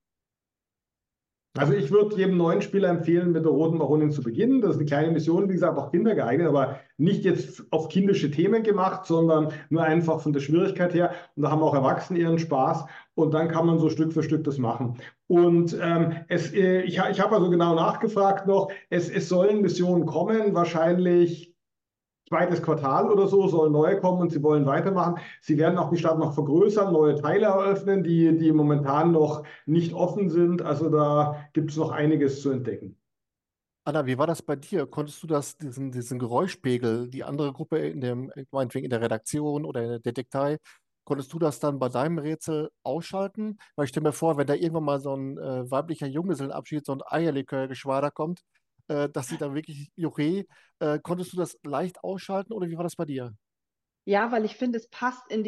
Speaker 4: Also ich würde jedem neuen Spieler empfehlen, mit der Roten Baronin zu beginnen. Das ist eine kleine Mission, wie gesagt, auch Kinder geeignet, aber nicht jetzt auf kindische Themen gemacht, sondern nur einfach von der Schwierigkeit her. Und da haben auch Erwachsene ihren Spaß. Und dann kann man so Stück für Stück das machen. Und ähm, es, äh, ich, ich habe also genau nachgefragt noch, es, es sollen Missionen kommen, wahrscheinlich zweites Quartal oder so sollen neue kommen und sie wollen weitermachen. Sie werden auch die Stadt noch vergrößern, neue Teile eröffnen, die, die momentan noch nicht offen sind. Also da gibt es noch einiges zu entdecken.
Speaker 1: Anna, wie war das bei dir? Konntest du das, diesen, diesen Geräuschpegel, die andere Gruppe in dem, meinetwegen in der Redaktion oder in der Detektei, konntest du das dann bei deinem Rätsel ausschalten? Weil ich stelle mir vor, wenn da irgendwann mal so ein äh, weiblicher Junggesellenabschied, so ein Eierlikörgeschwader kommt, äh, dass sie dann wirklich, Juche, äh, konntest du das leicht ausschalten oder wie war das bei dir?
Speaker 2: Ja, weil ich finde, es passt in die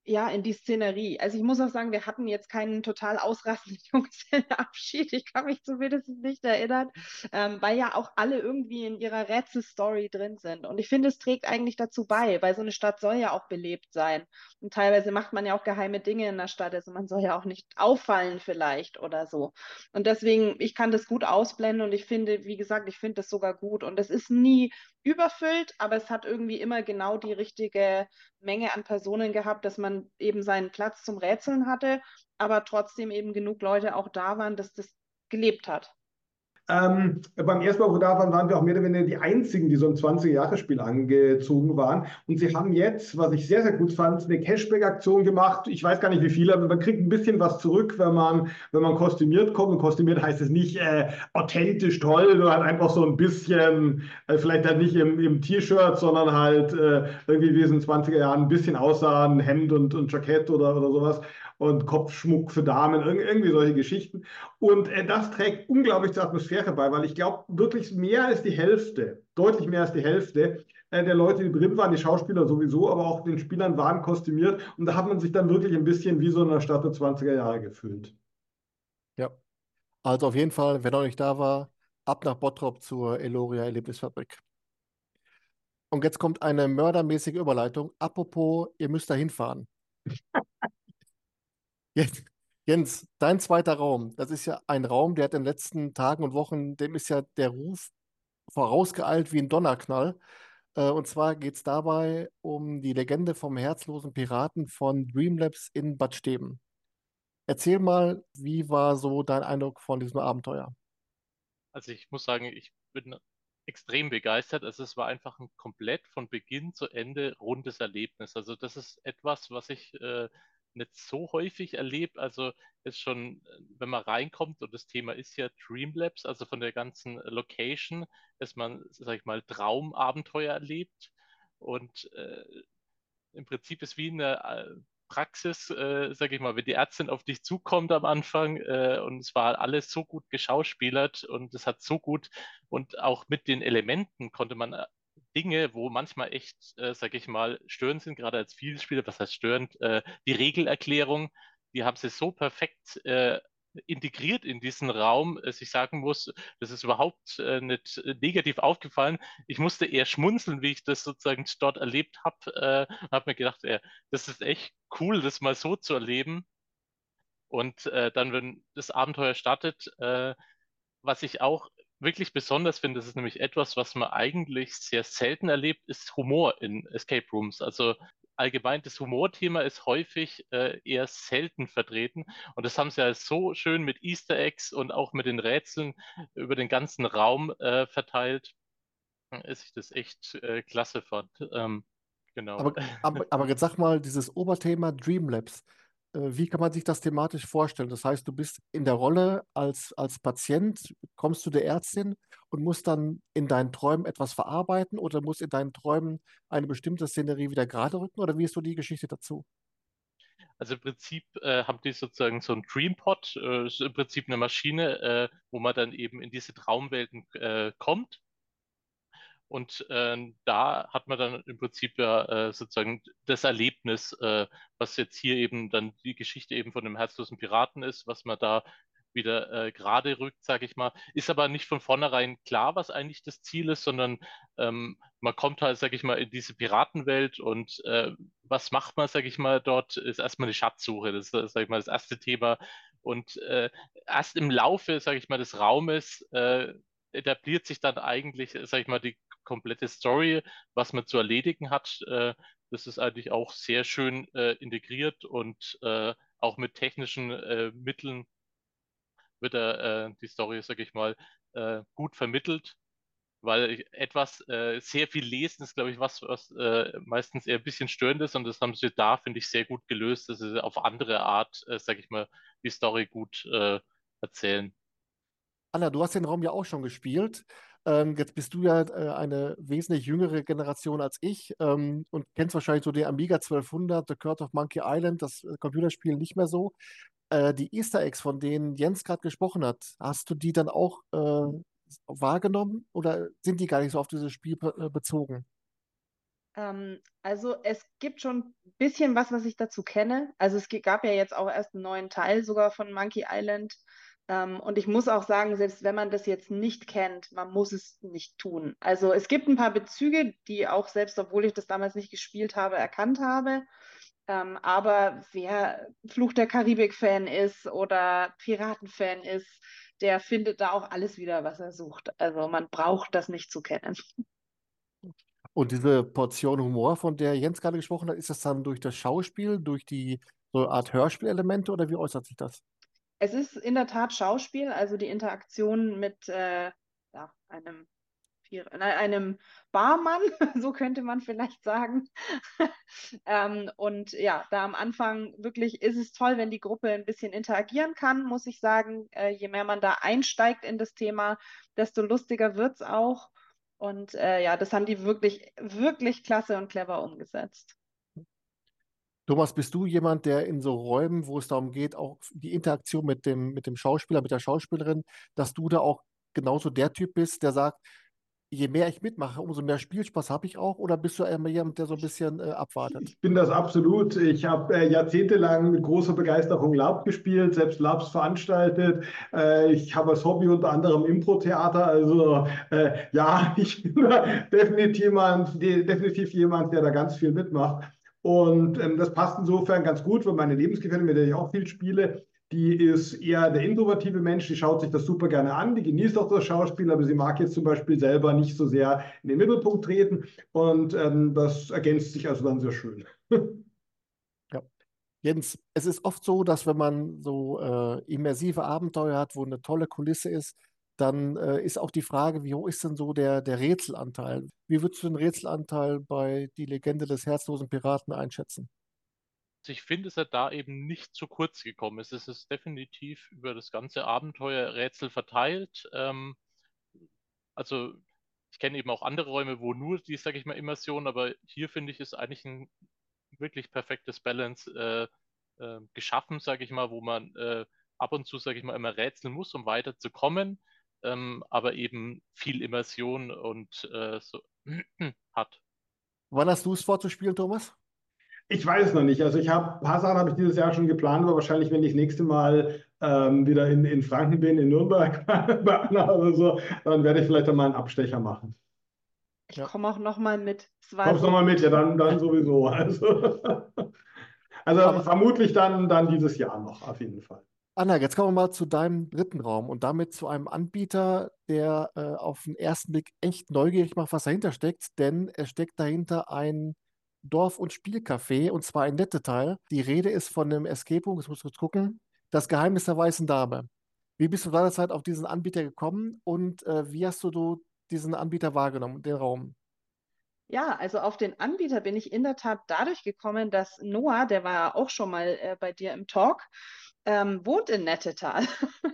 Speaker 2: ja, in die Szenerie. Also ich muss auch sagen, wir hatten jetzt keinen total ausrastenden Junggesellenabschied. Ich kann mich zumindest nicht erinnern, ähm, weil ja auch alle irgendwie in ihrer Rätselstory drin sind. Und ich finde, es trägt eigentlich dazu bei, weil so eine Stadt soll ja auch belebt sein. Und teilweise macht man ja auch geheime Dinge in der Stadt. Also man soll ja auch nicht auffallen vielleicht oder so. Und deswegen, ich kann das gut ausblenden und ich finde, wie gesagt, ich finde das sogar gut. Und es ist nie überfüllt, aber es hat irgendwie immer genau die richtige Menge an Personen gehabt, dass man eben seinen Platz zum Rätseln hatte, aber trotzdem eben genug Leute auch da waren, dass das gelebt hat.
Speaker 4: Ähm, beim ersten Mal, wo wir da waren, waren wir auch mehr oder weniger die Einzigen, die so ein zwanziger-Jahre-Spiel angezogen waren. Und sie haben jetzt, was ich sehr, sehr gut fand, eine Cashback-Aktion gemacht. Ich weiß gar nicht, wie viel, aber man kriegt ein bisschen was zurück, wenn man, wenn man kostümiert kommt. Und kostümiert heißt es nicht äh, authentisch toll, sondern einfach so ein bisschen, äh, vielleicht halt nicht im, im T-Shirt, sondern halt äh, irgendwie wie es in den zwanziger Jahren ein bisschen aussah, ein Hemd und, und Jackett oder, oder sowas. Und Kopfschmuck für Damen, irgendwie solche Geschichten. Und äh, das trägt unglaublich zur Atmosphäre bei, weil ich glaube, wirklich mehr als die Hälfte, deutlich mehr als die Hälfte äh, der Leute, die drin waren, die Schauspieler sowieso, aber auch den Spielern waren kostümiert. Und da hat man sich dann wirklich ein bisschen wie so in einer Stadt der zwanziger Jahre gefühlt.
Speaker 1: Ja, also auf jeden Fall, wer noch nicht da war, ab nach Bottrop zur Eloria Erlebnisfabrik. Und jetzt kommt eine mördermäßige Überleitung. Apropos, ihr müsst da hinfahren. Jens, Jens, dein zweiter Raum, das ist ja ein Raum, der hat in den letzten Tagen und Wochen, dem ist ja der Ruf vorausgeeilt wie ein Donnerknall. Äh, Und zwar geht es dabei um die Legende vom herzlosen Piraten von Dreamlabs in Bad Steben. Erzähl mal, wie war so dein Eindruck von diesem Abenteuer?
Speaker 3: Also ich muss sagen, ich bin extrem begeistert. Also es war einfach ein komplett von Beginn zu Ende rundes Erlebnis. Also das ist etwas, was ich äh, nicht so häufig erlebe. Also ist schon, äh, wenn man reinkommt und das Thema ist ja Dreamlabs, also von der ganzen Location, dass man, sag ich mal, Traumabenteuer erlebt. Und äh, im Prinzip ist wie eine äh, Praxis, äh, sage ich mal, wenn die Ärztin auf dich zukommt am Anfang äh, und es war alles so gut geschauspielert und es hat so gut und auch mit den Elementen konnte man äh, Dinge, wo manchmal echt, äh, sage ich mal, störend sind, gerade als Vielspieler, was heißt störend, äh, die Regelerklärung, die haben sie so perfekt äh, integriert in diesen Raum, dass ich sagen muss, das ist überhaupt äh, nicht negativ aufgefallen. Ich musste eher schmunzeln, wie ich das sozusagen dort erlebt habe. Äh, habe mir gedacht, äh, das ist echt cool, das mal so zu erleben. Und äh, dann, wenn das Abenteuer startet, äh, was ich auch wirklich besonders finde, das ist nämlich etwas, was man eigentlich sehr selten erlebt, ist Humor in Escape Rooms. Also allgemein das Humorthema ist häufig äh, eher selten vertreten. Und das haben sie ja so schön mit Easter Eggs und auch mit den Rätseln über den ganzen Raum äh, verteilt, dass ich das echt äh, klasse fand. Ähm, genau.
Speaker 1: Aber, aber, aber jetzt sag mal, dieses Oberthema Dreamlabs, äh, wie kann man sich das thematisch vorstellen? Das heißt, du bist in der Rolle als, als Patient, kommst zu der Ärztin und musst dann in deinen Träumen etwas verarbeiten oder musst in deinen Träumen eine bestimmte Szenerie wieder gerade rücken oder wie ist so die Geschichte dazu?
Speaker 3: Also im Prinzip äh, haben die sozusagen so ein Dreampod, äh, ist im Prinzip eine Maschine, äh, wo man dann eben in diese Traumwelten äh, kommt. Und äh, da hat man dann im Prinzip ja äh, sozusagen das Erlebnis, äh, was jetzt hier eben dann die Geschichte eben von dem herzlosen Piraten ist, was man da wieder äh, gerade rückt, sage ich mal. Ist aber nicht von vornherein klar, was eigentlich das Ziel ist, sondern ähm, man kommt halt, sage ich mal, in diese Piratenwelt und äh, was macht man, sage ich mal, dort ist erstmal die Schatzsuche. Das ist, sage ich mal, das erste Thema. Und äh, erst im Laufe, sage ich mal, des Raumes äh, etabliert sich dann eigentlich, sag ich mal, die komplette Story, was man zu erledigen hat. Äh, das ist eigentlich auch sehr schön äh, integriert und äh, auch mit technischen äh, Mitteln wird er, äh, die Story, sag ich mal, äh, gut vermittelt. Weil ich, etwas, äh, sehr viel lesen ist, glaube ich, was, was äh, meistens eher ein bisschen störend ist und das haben sie da, finde ich, sehr gut gelöst, dass sie auf andere Art, äh, sag ich mal, die Story gut äh, erzählen.
Speaker 1: Anna, du hast den Raum ja auch schon gespielt. Ähm, jetzt bist du ja äh, eine wesentlich jüngere Generation als ich ähm, und kennst wahrscheinlich so den Amiga zwölfhundert, The Curse of Monkey Island, das äh, Computerspiel nicht mehr so. Äh, die Easter Eggs, von denen Jens gerade gesprochen hat, hast du die dann auch äh, wahrgenommen oder sind die gar nicht so auf dieses Spiel be äh, bezogen?
Speaker 2: Ähm, also es gibt schon ein bisschen was, was ich dazu kenne. Also es ge- gab ja jetzt auch erst einen neuen Teil sogar von Monkey Island. Ähm, und ich muss auch sagen, selbst wenn man das jetzt nicht kennt, man muss es nicht tun. Also es gibt ein paar Bezüge, die auch selbst, obwohl ich das damals nicht gespielt habe, erkannt habe. Ähm, aber wer Fluch der Karibik-Fan ist oder Piraten-Fan ist, der findet da auch alles wieder, was er sucht. Also man braucht das nicht zu kennen.
Speaker 1: Und diese Portion Humor, von der Jens gerade gesprochen hat, ist das dann durch das Schauspiel, durch die so eine Art Hörspielelemente oder wie äußert sich das?
Speaker 2: Es ist in der Tat Schauspiel, also die Interaktion mit äh, ja, einem, Pier- nein, einem Barmann, so könnte man vielleicht sagen. Ähm, und ja, da am Anfang wirklich ist es toll, wenn die Gruppe ein bisschen interagieren kann, muss ich sagen. Äh, je mehr man da einsteigt in das Thema, desto lustiger wird es auch. Und äh, ja, das haben die wirklich, wirklich klasse und clever umgesetzt.
Speaker 1: Thomas, bist du jemand, der in so Räumen, wo es darum geht, auch die Interaktion mit dem, mit dem Schauspieler, mit der Schauspielerin, dass du da auch genauso der Typ bist, der sagt, je mehr ich mitmache, umso mehr Spielspaß habe ich auch? Oder bist du eher jemand, der so ein bisschen äh, abwartet?
Speaker 4: Ich bin das absolut. Ich habe äh, jahrzehntelang mit großer Begeisterung LARP gespielt, selbst LARPs veranstaltet. Äh, ich habe als Hobby unter anderem Impro-Theater. Also äh, ja, ich bin da definitiv jemand, de definitiv jemand, der da ganz viel mitmacht. Und ähm, das passt insofern ganz gut, weil meine Lebensgefährtin, mit der ich auch viel spiele, die ist eher der introvertive Mensch, die schaut sich das super gerne an, die genießt auch das Schauspiel, aber sie mag jetzt zum Beispiel selber nicht so sehr in den Mittelpunkt treten. Und ähm, das ergänzt sich also dann sehr schön.
Speaker 1: Ja. Jens, es ist oft so, dass wenn man so äh, immersive Abenteuer hat, wo eine tolle Kulisse ist, dann äh, ist auch die Frage, wie hoch ist denn so der, der Rätselanteil? Wie würdest du den Rätselanteil bei Die Legende des herzlosen Piraten einschätzen?
Speaker 3: Also ich finde, es hat da eben nicht zu kurz gekommen. Es ist, es ist definitiv über das ganze Abenteuer Rätsel verteilt. Ähm, also ich kenne eben auch andere Räume, wo nur die, sage ich mal, Immersion, aber hier finde ich, ist eigentlich ein wirklich perfektes Balance äh, äh, geschaffen, sage ich mal, wo man äh, ab und zu, sage ich mal, immer rätseln muss, um weiterzukommen, ähm, aber eben viel Immersion und äh, so hat.
Speaker 1: Wann hast du es vorzuspielen, Thomas?
Speaker 4: Ich weiß es noch nicht. Also ich habe ein paar Sachen habe ich dieses Jahr schon geplant, aber wahrscheinlich, wenn ich das nächste Mal ähm, wieder in, in Franken bin, in Nürnberg bei Anna oder so, dann werde ich vielleicht einmal einen Abstecher machen.
Speaker 2: Ich
Speaker 1: Ja.
Speaker 2: komme auch noch mal mit. Es war
Speaker 4: Kommst
Speaker 2: so
Speaker 4: du nochmal mit? Ja,
Speaker 2: gut.
Speaker 4: dann, dann sowieso. Also, also
Speaker 1: Aber
Speaker 4: vermutlich dann, dann dieses Jahr noch, auf jeden Fall.
Speaker 1: Anna, jetzt kommen wir mal zu deinem dritten Raum und damit zu einem Anbieter, der äh, auf den ersten Blick echt neugierig macht, was dahinter steckt, denn es steckt dahinter ein Dorf- und Spielcafé und zwar ein nette Teil. Die Rede ist von dem Escape Room, jetzt muss ich kurz gucken, Das Geheimnis der weißen Dame. Wie bist du seinerzeit auf diesen Anbieter gekommen und äh, wie hast du, du diesen Anbieter wahrgenommen, den Raum?
Speaker 2: Ja, also auf den Anbieter bin ich in der Tat dadurch gekommen, dass Noah, der war ja auch schon mal äh, bei dir im Talk, ähm, wohnt in Nettetal.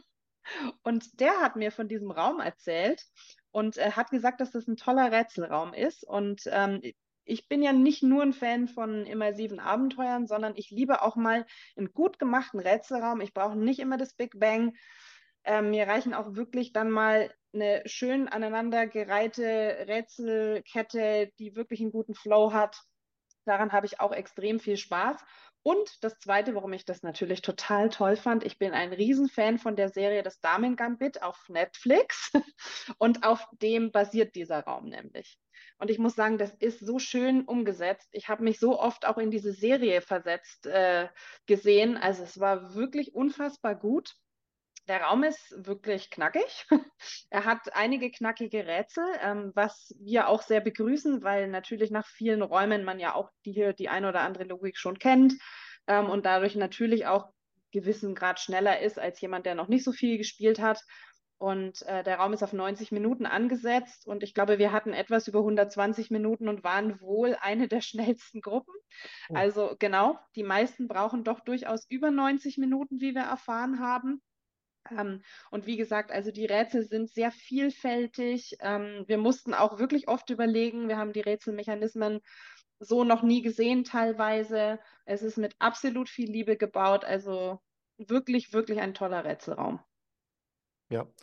Speaker 2: Und der hat mir von diesem Raum erzählt und äh, hat gesagt, dass das ein toller Rätselraum ist. Und ähm, ich bin ja nicht nur ein Fan von immersiven Abenteuern, sondern ich liebe auch mal einen gut gemachten Rätselraum. Ich brauche nicht immer das Big Bang. Ähm, mir reichen auch wirklich dann mal eine schön aneinandergereihte Rätselkette, die wirklich einen guten Flow hat. Daran habe ich auch extrem viel Spaß. Und das Zweite, warum ich das natürlich total toll fand, ich bin ein Riesenfan von der Serie Das Damen Gambit auf Netflix und auf dem basiert dieser Raum nämlich. Und ich muss sagen, das ist so schön umgesetzt. Ich habe mich so oft auch in diese Serie versetzt äh, gesehen. Also es war wirklich unfassbar gut. Der Raum ist wirklich knackig. Er hat einige knackige Rätsel, ähm, was wir auch sehr begrüßen, weil natürlich nach vielen Räumen man ja auch die, die eine oder andere Logik schon kennt ähm, und dadurch natürlich auch gewissen Grad schneller ist als jemand, der noch nicht so viel gespielt hat. Und äh, der Raum ist auf neunzig Minuten angesetzt und ich glaube, wir hatten etwas über hundertzwanzig Minuten und waren wohl eine der schnellsten Gruppen.
Speaker 1: Oh.
Speaker 2: Also genau, die meisten brauchen doch durchaus über neunzig Minuten, wie wir erfahren haben. Ähm, und wie gesagt, also die Rätsel sind sehr vielfältig. Ähm, wir mussten auch wirklich oft überlegen. Wir haben die Rätselmechanismen so noch nie gesehen teilweise. Es ist mit absolut viel Liebe gebaut. Also wirklich, wirklich ein toller Rätselraum.
Speaker 1: Ja.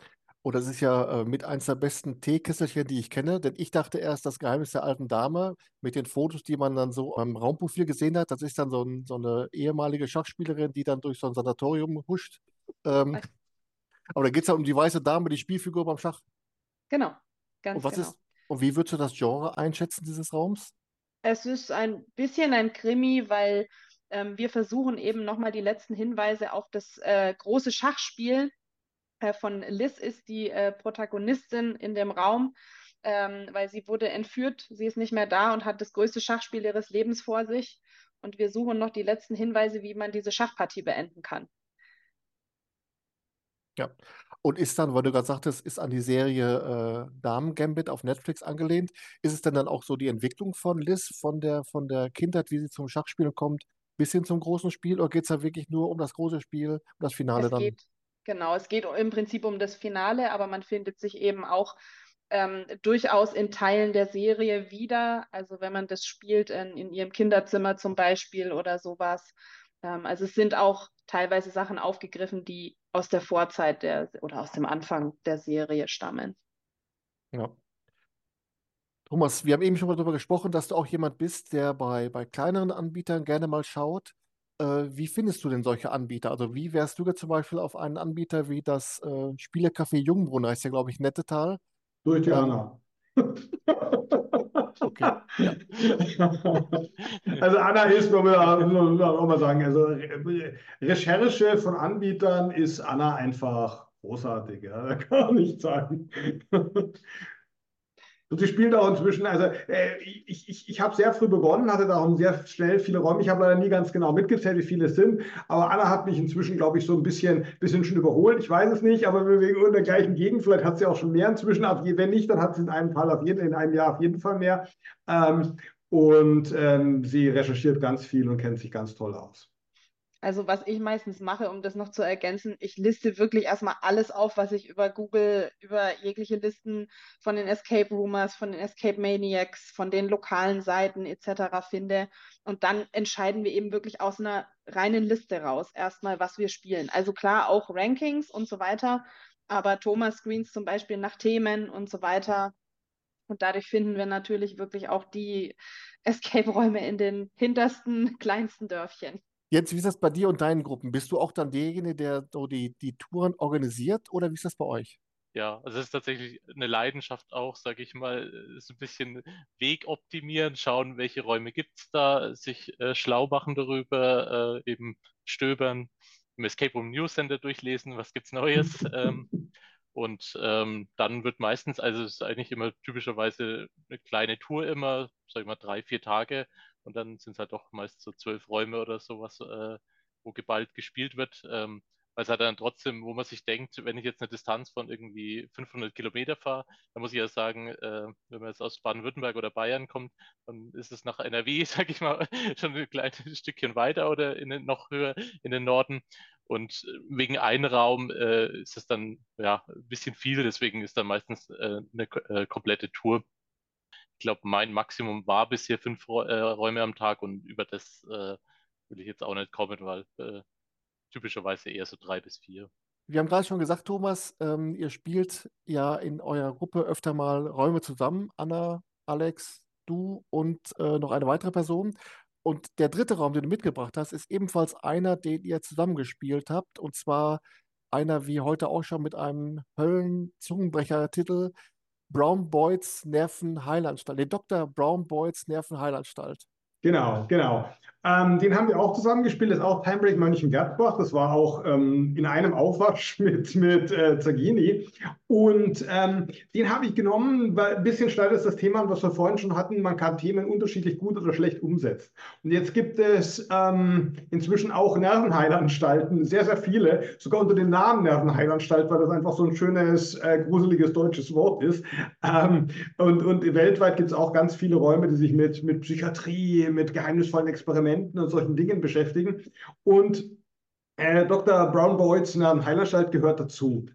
Speaker 1: Und das ist ja äh, mit eins der besten Teekesselchen, die ich kenne, denn ich dachte erst, das Geheimnis der alten Dame mit den Fotos, die man dann so am Raumprofil gesehen hat, das ist dann so, ein, so eine ehemalige Schachspielerin, die dann durch so ein Sanatorium huscht. Ähm, aber da geht es ja um die weiße Dame, die Spielfigur beim Schach.
Speaker 2: Genau,
Speaker 1: Und
Speaker 2: ganz
Speaker 1: was
Speaker 2: genau.
Speaker 1: ist, und wie würdest du das Genre einschätzen dieses Raums?
Speaker 2: Es ist ein bisschen ein Krimi, weil ähm, wir versuchen eben nochmal die letzten Hinweise auf das äh, große Schachspiel äh, von Liz ist die äh, Protagonistin in dem Raum, ähm, weil sie wurde entführt, sie ist nicht mehr da und hat das größte Schachspiel ihres Lebens vor sich. Und wir suchen noch die letzten Hinweise, wie man diese Schachpartie beenden kann.
Speaker 1: Ja. Und ist dann, weil du gerade sagtest, ist an die Serie äh, Damen Gambit auf Netflix angelehnt, ist es denn dann auch so die Entwicklung von Liz, von der, von der Kindheit, wie sie zum Schachspielen kommt, bis hin zum großen Spiel? Oder geht es da wirklich nur um das große Spiel, um das Finale
Speaker 2: Es
Speaker 1: dann?
Speaker 2: geht, genau, es geht im Prinzip um das Finale, aber man findet sich eben auch ähm, durchaus in Teilen der Serie wieder. Also wenn man das spielt in, in ihrem Kinderzimmer zum Beispiel oder sowas. Ähm, also es sind auch teilweise Sachen aufgegriffen, die aus der Vorzeit der oder aus dem Anfang der Serie stammen.
Speaker 1: Ja. Thomas, wir haben eben schon mal darüber gesprochen, dass du auch jemand bist, der bei, bei kleineren Anbietern gerne mal schaut. Äh, wie findest du denn solche Anbieter? Also wie wärst du jetzt zum Beispiel auf einen Anbieter wie das äh, Spielecafé Jungbrunnen, heißt ja, glaube ich, Nettetal?
Speaker 4: Durch die
Speaker 1: Ähm,
Speaker 4: Anna.
Speaker 1: okay, ja.
Speaker 4: Also Anna ist, muss man muss man auch mal sagen, also Re- Recherche von Anbietern ist Anna einfach großartig, ja, da kann man nicht sagen. Und sie spielt auch inzwischen, also äh, ich, ich, ich habe sehr früh begonnen, hatte da auch sehr schnell viele Räume. Ich habe leider nie ganz genau mitgezählt, wie viele es sind. Aber Anna hat mich inzwischen, glaube ich, so ein bisschen, bisschen schon überholt. Ich weiß es nicht, aber wir wegen in der gleichen Gegend. Vielleicht hat sie auch schon mehr inzwischen. Wenn nicht, dann hat sie in einem Fall auf jeden, in einem Jahr auf jeden Fall mehr. Ähm, und ähm, sie recherchiert ganz viel und kennt sich ganz toll aus.
Speaker 2: Also was ich meistens mache, um das noch zu ergänzen, ich liste wirklich erstmal alles auf, was ich über Google, über jegliche Listen von den Escape Roomers, von den Escape Maniacs, von den lokalen Seiten et cetera finde. Und dann entscheiden wir eben wirklich aus einer reinen Liste raus, erstmal, was wir spielen. Also klar, auch Rankings und so weiter, aber Thomas Screens zum Beispiel nach Themen und so weiter. Und dadurch finden wir natürlich wirklich auch die Escape-Räume in den hintersten, kleinsten Dörfchen.
Speaker 1: Jens, wie ist das bei dir und deinen Gruppen? Bist du auch dann derjenige, der so die, die Touren organisiert oder wie ist das bei euch?
Speaker 3: Ja, also es ist tatsächlich eine Leidenschaft auch, sage ich mal, ist ein bisschen Weg optimieren, schauen, welche Räume gibt es da, sich äh, schlau machen darüber, äh, eben stöbern, im Escape Room News Center durchlesen, was gibt's Neues. Ähm, und ähm, dann wird meistens, also es ist eigentlich immer typischerweise eine kleine Tour immer, sag ich mal, drei, vier Tage und dann sind es halt doch meist so zwölf Räume oder sowas, äh, wo geballt gespielt wird. Ähm, weil es halt dann trotzdem, wo man sich denkt, wenn ich jetzt eine Distanz von irgendwie fünfhundert Kilometer fahre, dann muss ich ja sagen, äh, wenn man jetzt aus Baden-Württemberg oder Bayern kommt, dann ist es nach N R W, sag ich mal, schon ein kleines Stückchen weiter oder in den, noch höher in den Norden. Und wegen Einraum äh, ist es dann ja ein bisschen viel, deswegen ist dann meistens äh, eine äh, komplette Tour. Ich glaube, mein Maximum war bisher fünf Räu- äh, Räume am Tag und über das äh, will ich jetzt auch nicht kommen, weil äh, typischerweise eher so drei bis vier.
Speaker 1: Wir haben gerade schon gesagt, Thomas, ähm, ihr spielt ja in eurer Gruppe öfter mal Räume zusammen. Anna, Alex, du und äh, noch eine weitere Person. Und der dritte Raum, den du mitgebracht hast, ist ebenfalls einer, den ihr zusammengespielt habt. Und zwar einer wie heute auch schon mit einem Höllen-Zungenbrecher-Titel Brown Boyd's Nervenheilanstalt. Der Doktor Brown Boyd's Nervenheilanstalt.
Speaker 4: Genau, genau. Ähm, den haben wir auch zusammengespielt, das ist auch Timebreak Mönchengladbach. Das war auch ähm, in einem Aufwasch mit, mit äh, Zagini. Und ähm, den habe ich genommen, weil ein bisschen schneidet das Thema, was wir vorhin schon hatten, man kann Themen unterschiedlich gut oder schlecht umsetzen. Und jetzt gibt es ähm, inzwischen auch Nervenheilanstalten, sehr, sehr viele, sogar unter dem Namen Nervenheilanstalt, weil das einfach so ein schönes, äh, gruseliges deutsches Wort ist. Ähm, und, und weltweit gibt es auch ganz viele Räume, die sich mit, mit Psychiatrie, mit geheimnisvollen Experimenten und solchen Dingen beschäftigen. Und äh, Doktor Brown Boyd's Nervenheilanstalt gehört dazu.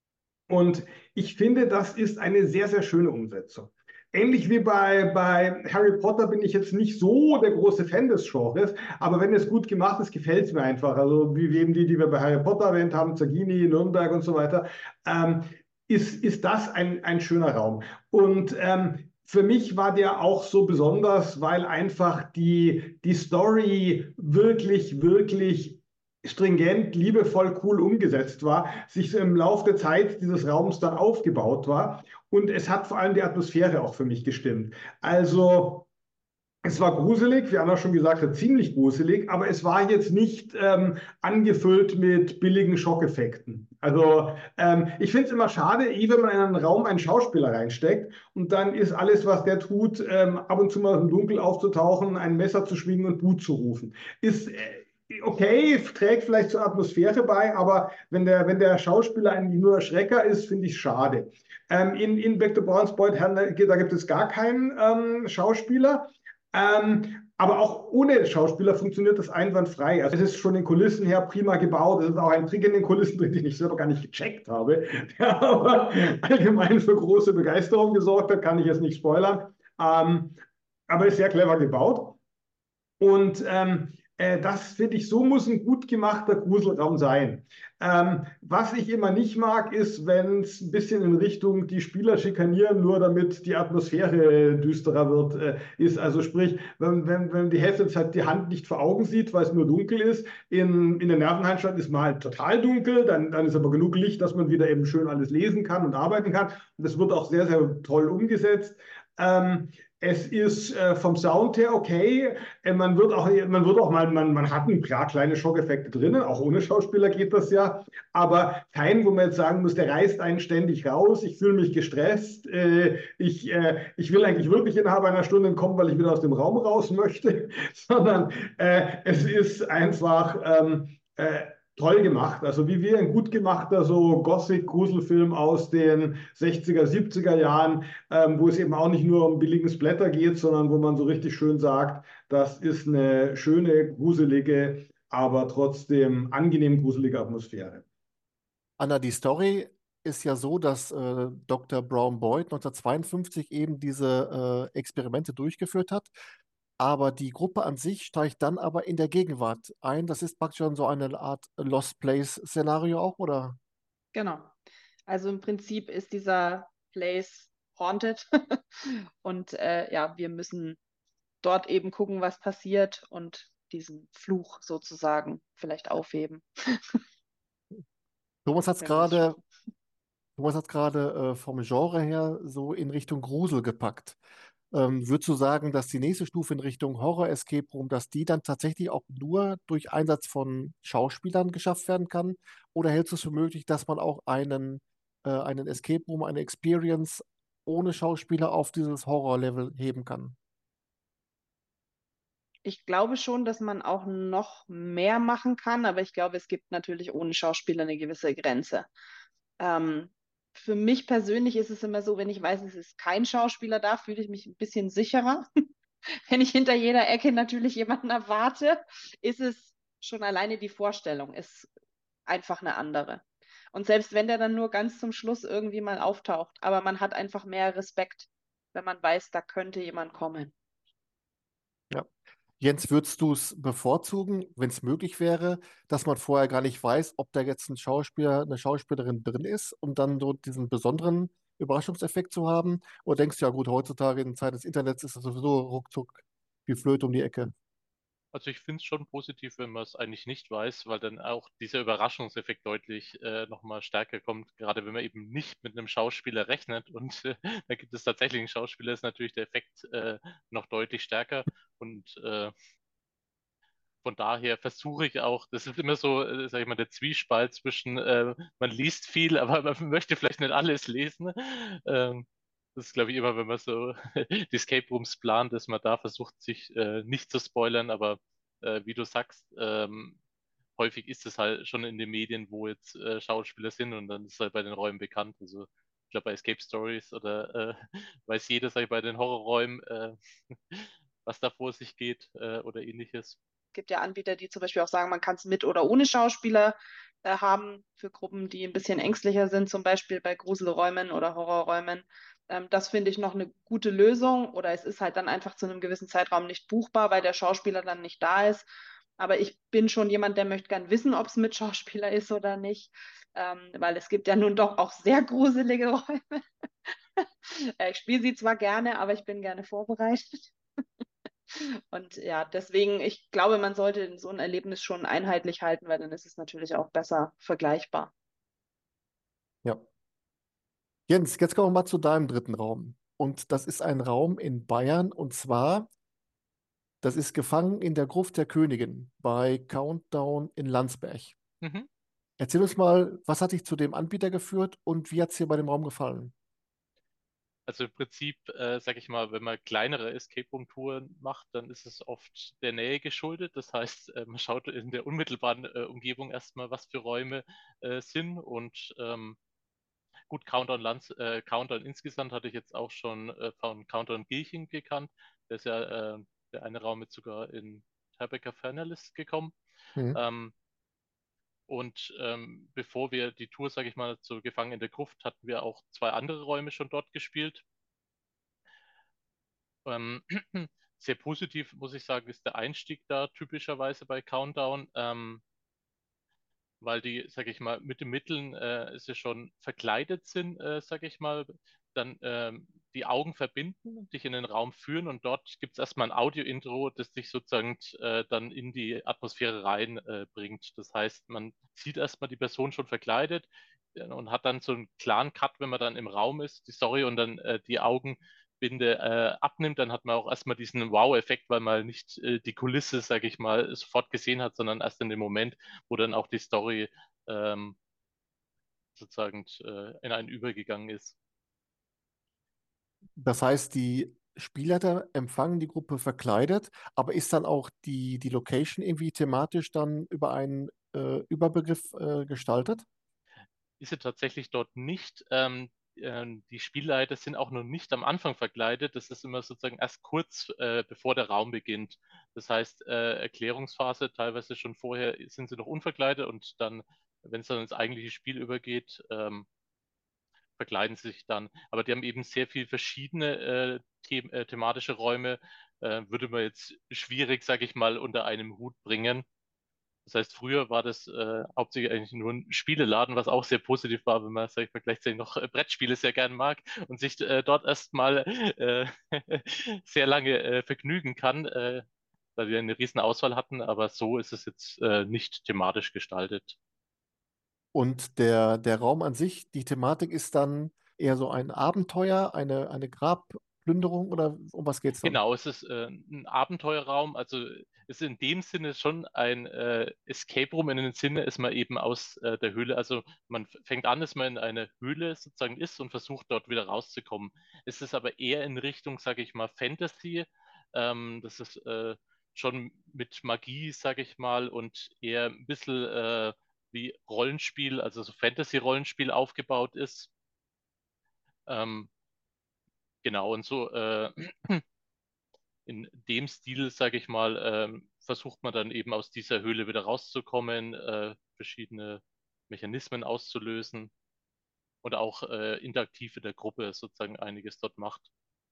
Speaker 4: Und ich finde, das ist eine sehr, sehr schöne Umsetzung. Ähnlich wie bei, bei Harry Potter bin ich jetzt nicht so der große Fan des Genres, aber wenn es gut gemacht ist, gefällt es mir einfach. Also wie eben die, die wir bei Harry Potter erwähnt haben, Zagini, Nürnberg und so weiter. Ähm, ist, ist das ein, ein schöner Raum. Und ähm, für mich war der auch so besonders, weil einfach die, die Story wirklich, wirklich stringent, liebevoll, cool umgesetzt war, sich so im Laufe der Zeit dieses Raums dann aufgebaut war. Und es hat vor allem die Atmosphäre auch für mich gestimmt. Also es war gruselig, wie Anna schon gesagt hat, ziemlich gruselig, aber es war jetzt nicht ähm, angefüllt mit billigen Schockeffekten. Also ähm, ich finde es immer schade, eh, wenn man in einen Raum einen Schauspieler reinsteckt und dann ist alles, was der tut, ähm, ab und zu mal im Dunkel aufzutauchen, ein Messer zu schwingen und But zu rufen. Ist äh, okay, trägt vielleicht zur Atmosphäre bei, aber wenn der, wenn der Schauspieler eigentlich nur Schrecker ist, finde ich es schade. Ähm, in, in Back to Brownspoint, da gibt es gar keinen ähm, Schauspieler. Ähm, aber auch ohne Schauspieler funktioniert das einwandfrei. Also es ist schon den Kulissen her prima gebaut. Es ist auch ein Trick in den Kulissen drin, den ich selber gar nicht gecheckt habe, der aber allgemein für große Begeisterung gesorgt hat, kann ich jetzt nicht spoilern. Ähm, aber ist sehr clever gebaut. Und ähm, äh, das finde ich, so muss ein gut gemachter Gruselraum sein. Ähm, was ich immer nicht mag, ist, wenn es ein bisschen in Richtung die Spieler schikanieren, nur damit die Atmosphäre düsterer wird, äh, ist. Also sprich, wenn, wenn, wenn die Hälfte der Zeit die Hand nicht vor Augen sieht, weil es nur dunkel ist, in, in der Nervenheilanstalt ist mal halt total dunkel, dann, dann ist aber genug Licht, dass man wieder eben schön alles lesen kann und arbeiten kann. Und das wird auch sehr, sehr toll umgesetzt. Ähm, Es ist äh, vom Sound her okay. Äh, man wird auch, man wird auch mal, man, man hat ein paar kleine Schockeffekte drinnen, auch ohne Schauspieler geht das ja, aber kein, wo man jetzt sagen muss, der reißt einen ständig raus, ich fühle mich gestresst, äh, ich, äh, ich will eigentlich wirklich innerhalb einer Stunde kommen, weil ich wieder aus dem Raum raus möchte, sondern äh, es ist einfach ähm, äh, toll gemacht. Also wie wir ein gut gemachter so Gothic-Gruselfilm aus den sechziger, siebziger Jahren, ähm, wo es eben auch nicht nur um billigen Splatter geht, sondern wo man so richtig schön sagt, das ist eine schöne, gruselige, aber trotzdem angenehm gruselige Atmosphäre.
Speaker 1: Anna, die Story ist ja so, dass äh, Doktor Brown Boyd neunzehnhundertzweiundfünfzig eben diese äh, Experimente durchgeführt hat. Aber die Gruppe an sich steigt dann aber in der Gegenwart ein. Das ist praktisch schon so eine Art Lost Place-Szenario auch, oder?
Speaker 2: Genau. Also im Prinzip ist dieser Place haunted und äh, ja, wir müssen dort eben gucken, was passiert und diesen Fluch sozusagen vielleicht aufheben.
Speaker 1: Thomas hat es
Speaker 2: Wenn wir es
Speaker 1: gerade
Speaker 2: schaffen.
Speaker 1: Thomas hat's gerade äh, vom Genre her so in Richtung Grusel gepackt. Ähm, würdest du sagen, dass die nächste Stufe in Richtung Horror Escape Room, dass die dann tatsächlich auch nur durch Einsatz von Schauspielern geschafft werden kann? Oder hältst du es für möglich, dass man auch einen, äh, einen Escape Room, eine Experience ohne Schauspieler auf dieses Horror-Level heben kann?
Speaker 2: Ich glaube schon, dass man auch noch mehr machen kann, aber ich glaube, es gibt natürlich ohne Schauspieler eine gewisse Grenze. Ähm, für mich persönlich ist es immer so, wenn ich weiß, es ist kein Schauspieler da, fühle ich mich ein bisschen sicherer. Wenn ich hinter jeder Ecke natürlich jemanden erwarte, ist es schon alleine die Vorstellung, ist einfach eine andere. Und selbst wenn der dann nur ganz zum Schluss irgendwie mal auftaucht, aber man hat einfach mehr Respekt, wenn man weiß, da könnte jemand kommen.
Speaker 1: Ja. Jens, würdest du es bevorzugen, wenn es möglich wäre, dass man vorher gar nicht weiß, ob da jetzt ein Schauspieler, eine Schauspielerin drin ist, um dann so diesen besonderen Überraschungseffekt zu haben? Oder denkst du, ja gut, heutzutage in Zeit des Internets ist das sowieso ruckzuck wie Flöte um die Ecke?
Speaker 3: Also ich finde es schon positiv, wenn man es eigentlich nicht weiß, weil dann auch dieser Überraschungseffekt deutlich äh, nochmal stärker kommt, gerade wenn man eben nicht mit einem Schauspieler rechnet und äh, da gibt es tatsächlich einen Schauspieler, ist natürlich der Effekt äh, noch deutlich stärker und äh, von daher versuche ich auch, das ist immer so, äh, sag ich mal, der Zwiespalt zwischen, äh, man liest viel, aber man möchte vielleicht nicht alles lesen. Ähm, das ist, glaube ich, immer, wenn man so die Escape Rooms plant, dass man da versucht, sich äh, nicht zu spoilern, aber äh, wie du sagst, ähm, häufig ist es halt schon in den Medien, wo jetzt äh, Schauspieler sind und dann ist es halt bei den Räumen bekannt. Also ich glaube, bei Escape Stories oder äh, weiß jeder, sag ich, bei den Horrorräumen, äh, was da vor sich geht äh, oder ähnliches.
Speaker 2: Es gibt ja Anbieter, die zum Beispiel auch sagen, man kann es mit oder ohne Schauspieler äh, haben, für Gruppen, die ein bisschen ängstlicher sind, zum Beispiel bei Gruselräumen oder Horrorräumen. Ähm, das finde ich noch eine gute Lösung. Oder es ist halt dann einfach zu einem gewissen Zeitraum nicht buchbar, weil der Schauspieler dann nicht da ist. Aber ich bin schon jemand, der möchte gern wissen, ob es mit Schauspieler ist oder nicht, ähm, weil es gibt ja nun doch auch sehr gruselige Räume. Äh, Ich spiele sie zwar gerne, aber ich bin gerne vorbereitet. Und ja, deswegen, ich glaube, man sollte so ein Erlebnis schon einheitlich halten, weil dann ist es natürlich auch besser vergleichbar.
Speaker 1: Ja. Jens, jetzt kommen wir mal zu deinem dritten Raum. Und das ist ein Raum in Bayern. Und zwar, das ist Gefangen in der Gruft der Königin bei Countdown in Landsberg.
Speaker 3: Mhm.
Speaker 1: Erzähl uns mal, was hat dich zu dem Anbieter geführt und wie hat es dir bei dem Raum gefallen?
Speaker 3: Also im Prinzip, äh, sag ich mal, wenn man kleinere Escape Room Touren macht, dann ist es oft der Nähe geschuldet. Das heißt, äh, man schaut in der unmittelbaren äh, Umgebung erstmal, was für Räume äh, sind. Und ähm, gut, Countdown, Lands, äh, Countdown insgesamt hatte ich jetzt auch schon äh, von Countdown Gilching gekannt. Der ist ja äh, der eine Raum mit sogar in Tribeca Fernalis gekommen.
Speaker 1: Mhm.
Speaker 3: Ähm, und ähm, bevor wir die Tour, sage ich mal, zu Gefangen in der Gruft, hatten wir auch zwei andere Räume schon dort gespielt. Ähm, sehr positiv, muss ich sagen, ist der Einstieg da typischerweise bei Countdown, ähm, weil die, sage ich mal, mit den Mitteln äh, sie schon verkleidet sind, äh, sage ich mal, dann ähm, die Augen verbinden, dich in den Raum führen und dort gibt es erstmal ein Audio-Intro, das dich sozusagen äh, dann in die Atmosphäre rein äh, bringt. Das heißt, man sieht erstmal die Person schon verkleidet äh, und hat dann so einen klaren Cut, wenn man dann im Raum ist, die Story und dann äh, die Augenbinde äh, abnimmt, dann hat man auch erstmal diesen Wow-Effekt, weil man nicht äh, die Kulisse, sage ich mal, sofort gesehen hat, sondern erst in dem Moment, wo dann auch die Story ähm, sozusagen äh, in einen übergegangen ist.
Speaker 1: Das heißt, die Spielleiter empfangen die Gruppe verkleidet, aber ist dann auch die, die Location irgendwie thematisch dann über einen äh, Überbegriff äh, gestaltet?
Speaker 3: Ist sie tatsächlich dort nicht. Ähm, ähm, die Spielleiter sind auch noch nicht am Anfang verkleidet. Das ist immer sozusagen erst kurz äh, bevor der Raum beginnt. Das heißt, äh, Erklärungsphase, teilweise schon vorher sind sie noch unverkleidet und dann, wenn es dann ins eigentliche Spiel übergeht, ähm, verkleiden sie sich dann. Aber die haben eben sehr viel verschiedene äh, them äh, thematische Räume. Äh, würde man jetzt schwierig, sage ich mal, unter einem Hut bringen. Das heißt, früher war das äh, hauptsächlich eigentlich nur ein Spieleladen, was auch sehr positiv war, wenn man, sag ich mal, gleichzeitig noch äh, Brettspiele sehr gern mag und sich äh, dort erstmal äh, sehr lange äh, vergnügen kann, äh, weil wir eine riesen Auswahl hatten. Aber so ist es jetzt äh, nicht thematisch gestaltet.
Speaker 1: Und der, der Raum an sich, die Thematik ist dann eher so ein Abenteuer, eine, eine Grabplünderung oder um was geht's dann?
Speaker 3: Genau, es ist äh, ein Abenteuerraum, also es ist in dem Sinne schon ein äh, Escape Room. In dem Sinne ist man eben aus äh, der Höhle, also man f- fängt an, dass man in einer Höhle sozusagen ist und versucht dort wieder rauszukommen. Es ist aber eher in Richtung, sage ich mal, Fantasy. Ähm, das ist äh, schon mit Magie, sage ich mal, und eher ein bisschen äh, wie Rollenspiel, also so Fantasy-Rollenspiel aufgebaut ist. Ähm, genau, und so äh, in dem Stil, sage ich mal, ähm, versucht man dann eben aus dieser Höhle wieder rauszukommen, äh, verschiedene Mechanismen auszulösen und auch äh, interaktiv in der Gruppe sozusagen einiges dort macht.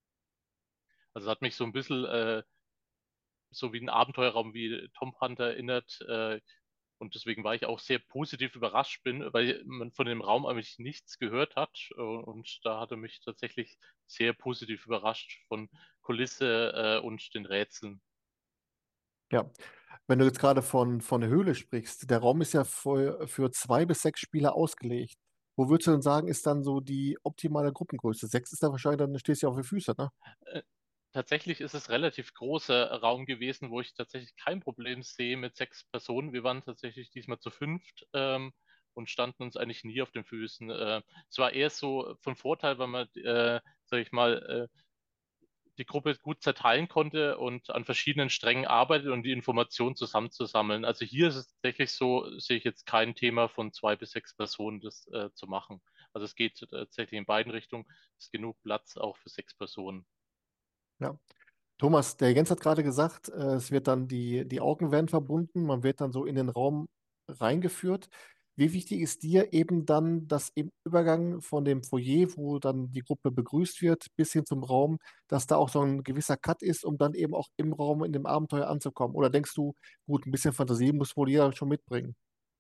Speaker 3: Also es hat mich so ein bisschen äh, so wie ein Abenteuerraum wie Tom Hunter erinnert. Äh, und deswegen war ich auch sehr positiv überrascht bin, weil man von dem Raum eigentlich nichts gehört hat. Äh, und da hat er mich tatsächlich sehr positiv überrascht von Kulisse äh, und den Rätseln.
Speaker 1: Ja, wenn du jetzt gerade von, von der Höhle sprichst, der Raum ist ja für, für zwei bis sechs Spieler ausgelegt. Wo würdest du denn sagen, ist dann so die optimale Gruppengröße? Sechs ist da wahrscheinlich, dann stehst du ja auf die Füße, ne?
Speaker 3: Äh, Tatsächlich ist es relativ großer Raum gewesen, wo ich tatsächlich kein Problem sehe mit sechs Personen. Wir waren tatsächlich diesmal zu fünft ähm, und standen uns eigentlich nie auf den Füßen. Äh, es war eher so von Vorteil, weil man, äh, sag ich mal, äh, die Gruppe gut zerteilen konnte und an verschiedenen Strängen arbeitet und die Informationen zusammenzusammeln. Also hier ist es tatsächlich so, sehe ich jetzt kein Thema von zwei bis sechs Personen, das äh, zu machen. Also es geht tatsächlich in beiden Richtungen. Es ist genug Platz auch für sechs Personen.
Speaker 1: Ja. Thomas, der Jens hat gerade gesagt, äh, es wird dann die, die Augen werden verbunden, man wird dann so in den Raum reingeführt. Wie wichtig ist dir eben dann, dass im Übergang von dem Foyer, wo dann die Gruppe begrüßt wird, bis hin zum Raum, dass da auch so ein gewisser Cut ist, um dann eben auch im Raum in dem Abenteuer anzukommen? Oder denkst du, gut, ein bisschen Fantasie muss wohl jeder schon mitbringen?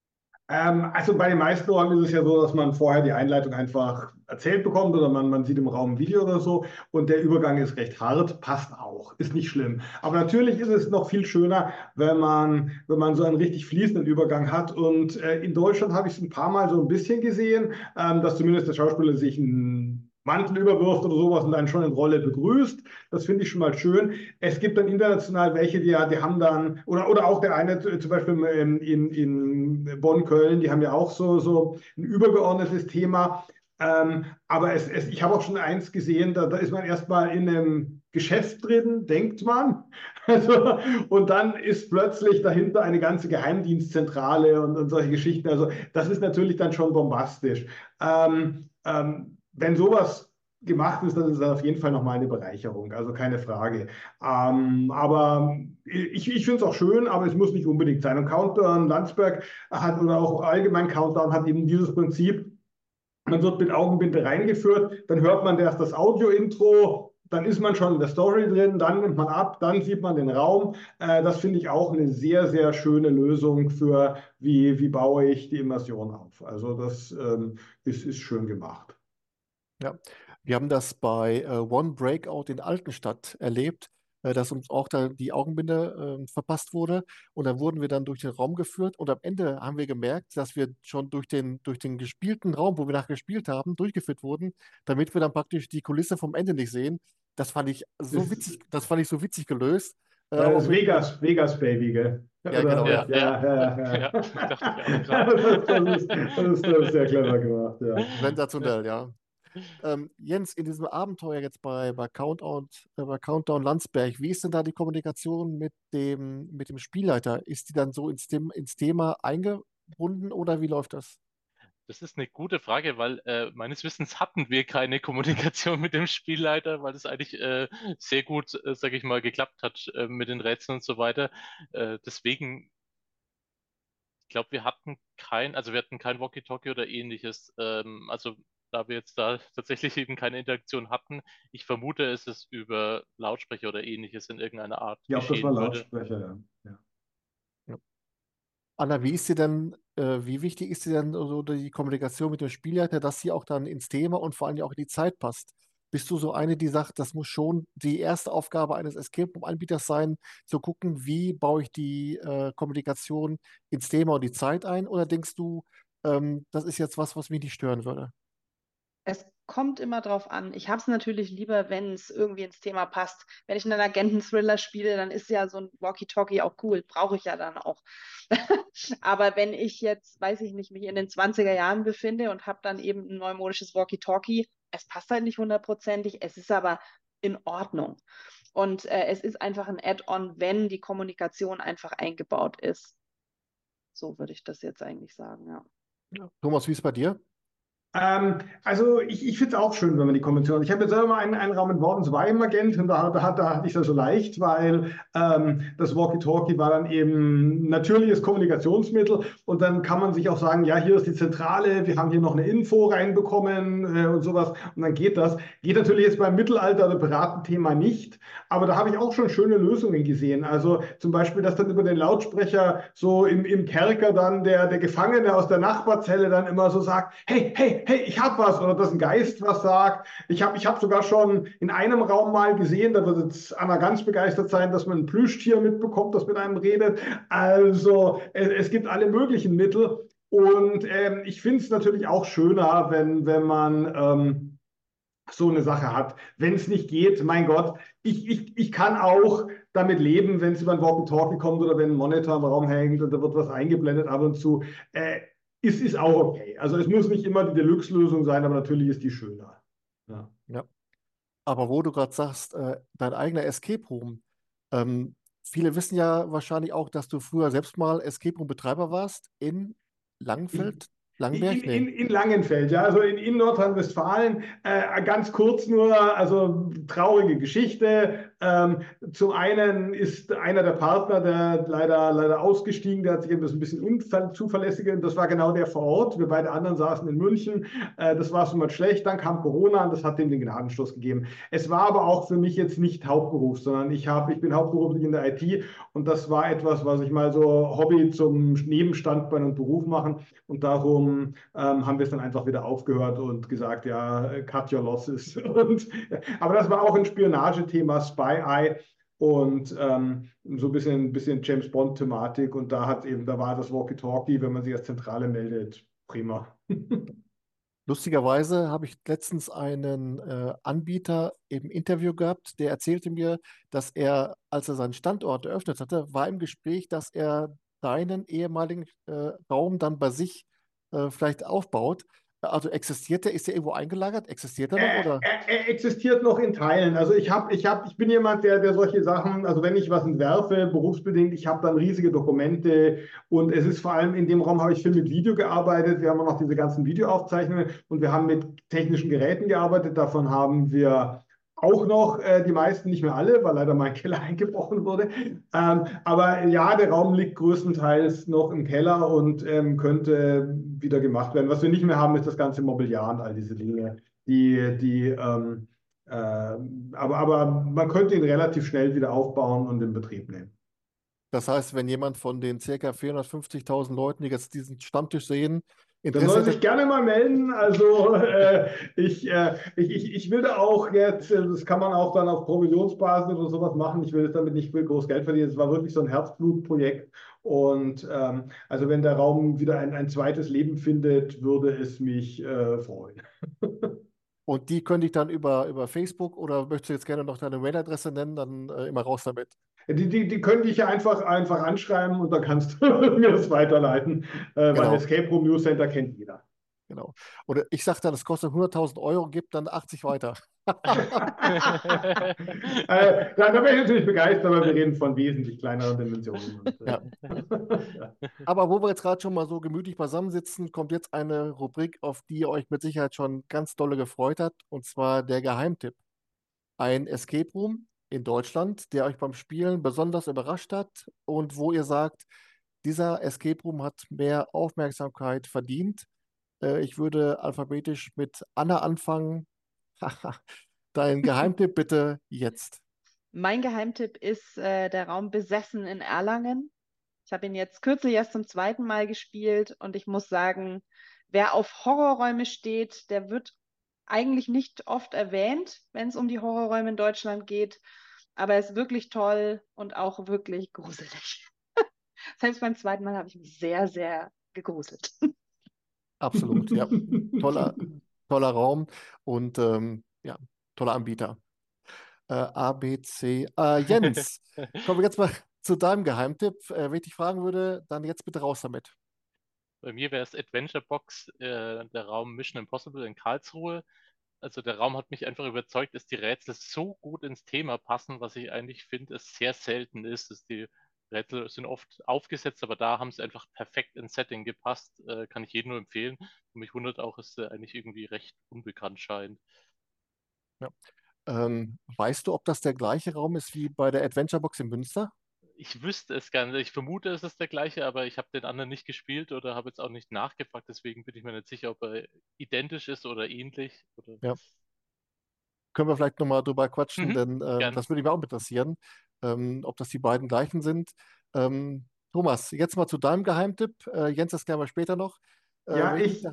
Speaker 4: Ähm, also bei den meisten Räumen ist es ja so, dass man vorher die Einleitung einfach erzählt bekommt oder man, man sieht im Raum ein Video oder so und der Übergang ist recht hart, passt auch, ist nicht schlimm. Aber natürlich ist es noch viel schöner, wenn man, wenn man so einen richtig fließenden Übergang hat. Und äh, in Deutschland habe ich es ein paar Mal so ein bisschen gesehen, ähm, dass zumindest der Schauspieler sich einen Mantel überwirft oder sowas und dann schon in Rolle begrüßt. Das finde ich schon mal schön. Es gibt dann international welche, die, die haben dann, oder, oder auch der eine zum Beispiel in, in Bonn, Köln, die haben ja auch so, so ein übergeordnetes Thema. Ähm, aber es, es, ich habe auch schon eins gesehen, da, da ist man erstmal in einem Geschäft drin, denkt man. Also, und dann ist plötzlich dahinter eine ganze Geheimdienstzentrale und, und solche Geschichten. Also das ist natürlich dann schon bombastisch. Ähm, ähm, wenn sowas gemacht ist, dann ist das auf jeden Fall nochmal eine Bereicherung, also keine Frage. Ähm, aber ich, ich finde es auch schön, aber es muss nicht unbedingt sein. Und Countdown Landsberg hat, oder auch allgemein Countdown hat eben dieses Prinzip, man wird mit Augenbinde reingeführt, dann hört man erst das Audio-Intro, dann ist man schon in der Story drin, dann nimmt man ab, dann sieht man den Raum. Äh, das finde ich auch eine sehr, sehr schöne Lösung für, wie, wie baue ich die Immersion auf. Also das ähm, ist, ist schön gemacht.
Speaker 1: Ja, wir haben das bei äh, One Breakout in Altenstadt erlebt, äh, dass uns auch da die Augenbinde äh, verpasst wurde. Und dann wurden wir dann durch den Raum geführt. Und am Ende haben wir gemerkt, dass wir schon durch den, durch den gespielten Raum, wo wir nachher gespielt haben, durchgeführt wurden, damit wir dann praktisch die Kulisse vom Ende nicht sehen. Das fand ich so
Speaker 4: Das,
Speaker 1: witzig, das fand ich so witzig gelöst. Äh,
Speaker 4: ja,
Speaker 1: aber
Speaker 4: das
Speaker 1: auch
Speaker 4: ist
Speaker 1: mit, mit,
Speaker 4: Vegas, Vegas Baby, gell?
Speaker 1: ja, genau,
Speaker 4: Oder?
Speaker 3: Ja,
Speaker 1: ja.
Speaker 3: ja,
Speaker 4: Ja, ja,
Speaker 3: ja,
Speaker 4: ja.
Speaker 3: dachte ich auch
Speaker 4: Das,
Speaker 3: gerade.
Speaker 4: ist, das, ist, das, ist, das ist sehr clever gemacht, ja.
Speaker 3: Ja.
Speaker 1: Sensationell, ja. Ähm, Jens, in diesem Abenteuer jetzt bei, bei Countdown, äh, bei Countdown Landsberg, wie ist denn da die Kommunikation mit dem, mit dem Spielleiter? Ist die dann so ins, Them ins Thema eingebunden oder wie läuft das?
Speaker 3: Das ist eine gute Frage, weil äh, meines Wissens hatten wir keine Kommunikation mit dem Spielleiter, weil es eigentlich äh, sehr gut, äh, sage ich mal, geklappt hat äh, mit den Rätseln und so weiter. Äh, deswegen, ich glaube, wir hatten kein, also wir hatten kein Walkie-Talkie oder ähnliches. Ähm, also da wir jetzt da tatsächlich eben keine Interaktion hatten, ich vermute, es ist über Lautsprecher oder ähnliches in irgendeiner Art
Speaker 4: Ja, das war
Speaker 3: geschehen würde.
Speaker 4: Lautsprecher, ja. Ja.
Speaker 1: Ja. Anna, wie ist dir denn, äh, wie wichtig ist dir denn so die Kommunikation mit dem Spielleiter, dass sie auch dann ins Thema und vor allem auch in die Zeit passt? Bist du so eine, die sagt, das muss schon die erste Aufgabe eines Escape Room-Anbieters sein, zu gucken, wie baue ich die äh, Kommunikation ins Thema und die Zeit ein? Oder denkst du, ähm, das ist jetzt was, was mich nicht stören würde?
Speaker 2: Es kommt immer drauf an. Ich habe es natürlich lieber, wenn es irgendwie ins Thema passt. Wenn ich einen Agenten-Thriller spiele, dann ist ja so ein Walkie-Talkie auch cool. Brauche ich ja dann auch. Aber wenn ich jetzt, weiß ich nicht, mich in den zwanziger Jahren befinde und habe dann eben ein neumodisches Walkie-Talkie, es passt halt nicht hundertprozentig, es ist aber in Ordnung. Und äh, es ist einfach ein Add-on, wenn die Kommunikation einfach eingebaut ist. So würde ich das jetzt eigentlich sagen, ja.
Speaker 1: Ja. Thomas, wie ist es bei dir?
Speaker 4: Ähm, also ich, ich finde es auch schön, wenn man die Konvention. Ich habe jetzt selber mal einen, einen Raum in Worten, es war im Agent und da, da, da hatte ich das so leicht, weil ähm, das Walkie-Talkie war dann eben ein natürliches Kommunikationsmittel und dann kann man sich auch sagen, ja, hier ist die Zentrale, wir haben hier noch eine Info reinbekommen äh, und sowas und dann geht das. Geht natürlich jetzt beim Mittelalter- oder Piratenthema nicht, aber da habe ich auch schon schöne Lösungen gesehen. Also zum Beispiel, dass dann über den Lautsprecher so im, im Kerker dann der, der Gefangene aus der Nachbarzelle dann immer so sagt, hey, hey, hey, ich habe was, oder dass ein Geist was sagt. Ich habe ich hab sogar schon in einem Raum mal gesehen, da wird jetzt Anna ganz begeistert sein, dass man ein Plüschtier mitbekommt, das mit einem redet. Also es, es gibt alle möglichen Mittel. Und ähm, ich finde es natürlich auch schöner, wenn, wenn man ähm, so eine Sache hat. Wenn es nicht geht, mein Gott, ich, ich, ich kann auch damit leben, wenn es über ein Walkie-Talkie kommt oder wenn ein Monitor im Raum hängt und da wird was eingeblendet ab und zu. Äh, ist, ist auch okay. Also es muss nicht immer die Deluxe-Lösung sein, aber natürlich ist die schöner. Ja.
Speaker 1: Ja. Aber wo du gerade sagst, äh, dein eigener Escape Room, ähm, viele wissen ja wahrscheinlich auch, dass du früher selbst mal Escape Room-Betreiber warst in Langenfeld, Langenberg?
Speaker 4: In, in,
Speaker 1: Nee.
Speaker 4: in Langenfeld, ja, also in, in Nordrhein-Westfalen, äh, ganz kurz nur, also traurige Geschichte. Ähm, zum einen ist einer der Partner, der leider, leider ausgestiegen, der hat sich etwas ein bisschen unzuverlässiger, das war genau der vor Ort. Wir beide anderen saßen in München. Äh, das war so mal schlecht, dann kam Corona und das hat dem den Gnadenstoß gegeben. Es war aber auch für mich jetzt nicht Hauptberuf, sondern ich, hab, ich bin hauptberuflich in der I T und das war etwas, was ich mal so Hobby zum Nebenstandbein und Beruf machen. Und darum ähm, haben wir es dann einfach wieder aufgehört und gesagt, ja, cut your losses. Und, aber das war auch ein Spionagethema, Spy Eye und ähm, so ein bisschen, bisschen James Bond-Thematik. Und da hat eben, da war das Walkie-Talkie, wenn man sich als Zentrale meldet, prima.
Speaker 1: Lustigerweise habe ich letztens einen äh, Anbieter im Interview gehabt, der erzählte mir, dass er, als er seinen Standort eröffnet hatte, war im Gespräch, dass er deinen ehemaligen äh, Raum dann bei sich äh, vielleicht aufbaut. Also existiert der, ist der irgendwo eingelagert? Existiert er noch
Speaker 4: Er,
Speaker 1: oder?
Speaker 4: er, er existiert noch in Teilen. Also ich habe, ich habe, ich bin jemand, der, der solche Sachen, also wenn ich was entwerfe, berufsbedingt, ich habe dann riesige Dokumente und es ist vor allem in dem Raum habe ich viel mit Video gearbeitet. Wir haben auch noch diese ganzen Videoaufzeichnungen und wir haben mit technischen Geräten gearbeitet. Davon haben wir auch noch äh, die meisten, nicht mehr alle, weil leider mein Keller eingebrochen wurde. Ähm, aber ja, der Raum liegt größtenteils noch im Keller und ähm, könnte wieder gemacht werden. Was wir nicht mehr haben, ist das ganze Mobiliar und all diese Dinge. Die, die, ähm, äh, aber, aber man könnte ihn relativ schnell wieder aufbauen und in Betrieb nehmen.
Speaker 1: Das heißt, wenn jemand von den ca. vierhundertfünfzigtausend Leuten, die jetzt diesen Stammtisch sehen,
Speaker 4: Dann
Speaker 1: Interesse
Speaker 4: soll sich
Speaker 1: hätte,
Speaker 4: gerne mal melden. Also äh, ich, äh, ich, ich, ich will da auch jetzt, äh, das kann man auch dann auf Provisionsbasis oder sowas machen. Ich will jetzt damit nicht groß Geld verdienen. Es war wirklich so ein Herzblutprojekt. Und ähm, also wenn der Raum wieder ein, ein zweites Leben findet, würde es mich äh, freuen.
Speaker 1: und die könnte ich dann über, über Facebook oder möchtest du jetzt gerne noch deine Mailadresse nennen, dann äh, immer raus damit.
Speaker 4: Die, die, die könnte ich ja einfach, einfach anschreiben und dann kannst du mir das weiterleiten, äh, weil
Speaker 1: Genau,
Speaker 4: Escape Room News Center kennt jeder.
Speaker 1: genau. Oder ich sage dann, es kostet hunderttausend Euro, gibt dann achtzig weiter.
Speaker 4: äh, da, da bin ich natürlich begeistert, aber wir reden von wesentlich kleineren Dimensionen. Und, äh,
Speaker 1: Ja. Aber wo wir jetzt gerade schon mal so gemütlich beisammensitzen, kommt jetzt eine Rubrik, auf die ihr euch mit Sicherheit schon ganz dolle gefreut habt, und zwar der Geheimtipp. Ein Escape Room in Deutschland, der euch beim Spielen besonders überrascht hat und wo ihr sagt, dieser Escape Room hat mehr Aufmerksamkeit verdient. Äh, ich würde alphabetisch mit Anna anfangen. Dein Geheimtipp bitte jetzt.
Speaker 2: Mein Geheimtipp ist äh, der Raum Besessen in Erlangen. Ich habe ihn jetzt kürzlich erst zum zweiten Mal gespielt und ich muss sagen, wer auf Horrorräume steht, der wird eigentlich nicht oft erwähnt, wenn es um die Horrorräume in Deutschland geht. Aber er ist wirklich toll und auch wirklich gruselig. Selbst beim zweiten Mal habe ich mich sehr, sehr gegruselt.
Speaker 1: Absolut, ja. Toller, toller Raum und ähm, ja, toller Anbieter. Äh, A, B, C. Äh, Jens, kommen wir jetzt mal zu deinem Geheimtipp. Äh, wenn ich dich fragen würde, dann jetzt bitte raus damit.
Speaker 3: Bei mir wäre es Adventure Box, äh, der Raum Mission Impossible in Karlsruhe. Also der Raum hat mich einfach überzeugt, dass die Rätsel so gut ins Thema passen, was ich eigentlich finde, es sehr selten ist. Dass die Rätsel sind oft aufgesetzt, aber da haben sie einfach perfekt ins Setting gepasst. Äh, kann ich jedem nur empfehlen. Und mich wundert auch, dass der eigentlich irgendwie recht unbekannt scheint.
Speaker 1: Ja. Ähm, weißt du, ob das der gleiche Raum ist wie bei der Adventure Box in Münster?
Speaker 3: Ich wüsste es gar nicht. Ich vermute, es ist der gleiche, aber ich habe den anderen nicht gespielt oder habe jetzt auch nicht nachgefragt. Deswegen bin ich mir nicht sicher, ob er identisch ist oder ähnlich. Oder...
Speaker 1: Ja. Können wir vielleicht nochmal drüber quatschen,
Speaker 3: Mhm,
Speaker 1: denn ähm,
Speaker 3: gerne.
Speaker 1: das würde mich auch interessieren, ähm, ob das die beiden gleichen sind. Ähm, Thomas, jetzt mal zu deinem Geheimtipp. Äh, Jens, das klären wir später noch. Äh,
Speaker 4: Ja,
Speaker 1: wenn ich mich
Speaker 4: ich,
Speaker 1: da,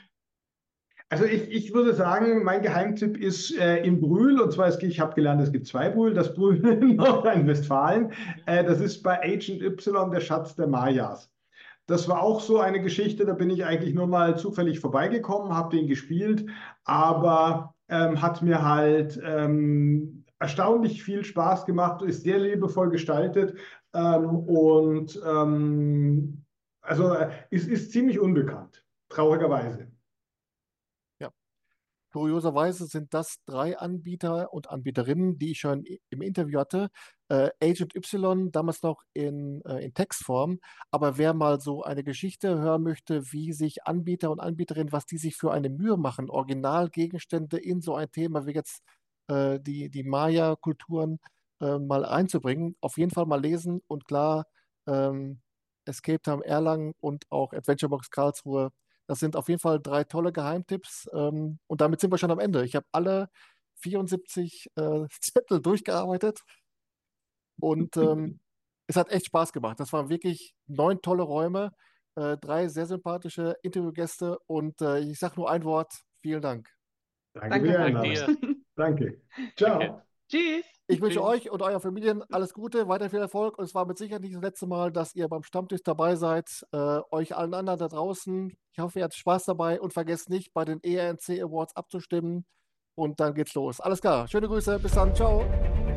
Speaker 4: also ich, ich würde sagen, mein Geheimtipp ist äh, in Brühl, und zwar, es, ich habe gelernt, es gibt zwei Brühl, das Brühl in Nordrhein-Westfalen. Äh, das ist bei Agent Y, der Schatz der Mayas. Das war auch so eine Geschichte, da bin ich eigentlich nur mal zufällig vorbeigekommen, habe den gespielt, aber ähm, hat mir halt ähm, erstaunlich viel Spaß gemacht, ist sehr liebevoll gestaltet ähm, und ähm, also äh, ist, ist ziemlich unbekannt, traurigerweise.
Speaker 1: ja. Kurioserweise sind das drei Anbieter und Anbieterinnen, die ich schon i- im Interview hatte. Äh, Agent Y, damals noch in, äh, in Textform. Aber wer mal so eine Geschichte hören möchte, wie sich Anbieter und Anbieterinnen, was die sich für eine Mühe machen, Originalgegenstände in so ein Thema wie jetzt äh, die, die Maya-Kulturen äh, mal einzubringen. Auf jeden Fall mal lesen und klar, ähm, Escape Time Erlangen und auch Adventure Box Karlsruhe. Das sind auf jeden Fall drei tolle Geheimtipps. Ähm, und damit sind wir schon am Ende. Ich habe alle vierundsiebzig äh, Zettel durchgearbeitet und ähm, es hat echt Spaß gemacht. Das waren wirklich neun tolle Räume, äh, drei sehr sympathische Interviewgäste und äh, ich sage nur ein Wort. Vielen Dank.
Speaker 4: Danke für
Speaker 2: Danke,
Speaker 4: die
Speaker 3: Dank
Speaker 2: Markus.
Speaker 3: dir.
Speaker 4: Einladung. Danke.
Speaker 3: Danke.
Speaker 4: Ciao.
Speaker 2: Tschüss.
Speaker 1: Ich wünsche
Speaker 3: Tschüss.
Speaker 1: euch und eurer Familien alles Gute, weiter viel Erfolg und es war mit Sicherheit nicht das letzte Mal, dass ihr beim Stammtisch dabei seid. Äh, euch allen anderen da draußen, ich hoffe, ihr hattet Spaß dabei und vergesst nicht, bei den E R N C Awards abzustimmen und dann geht's los. Alles klar, schöne Grüße, bis dann, ciao.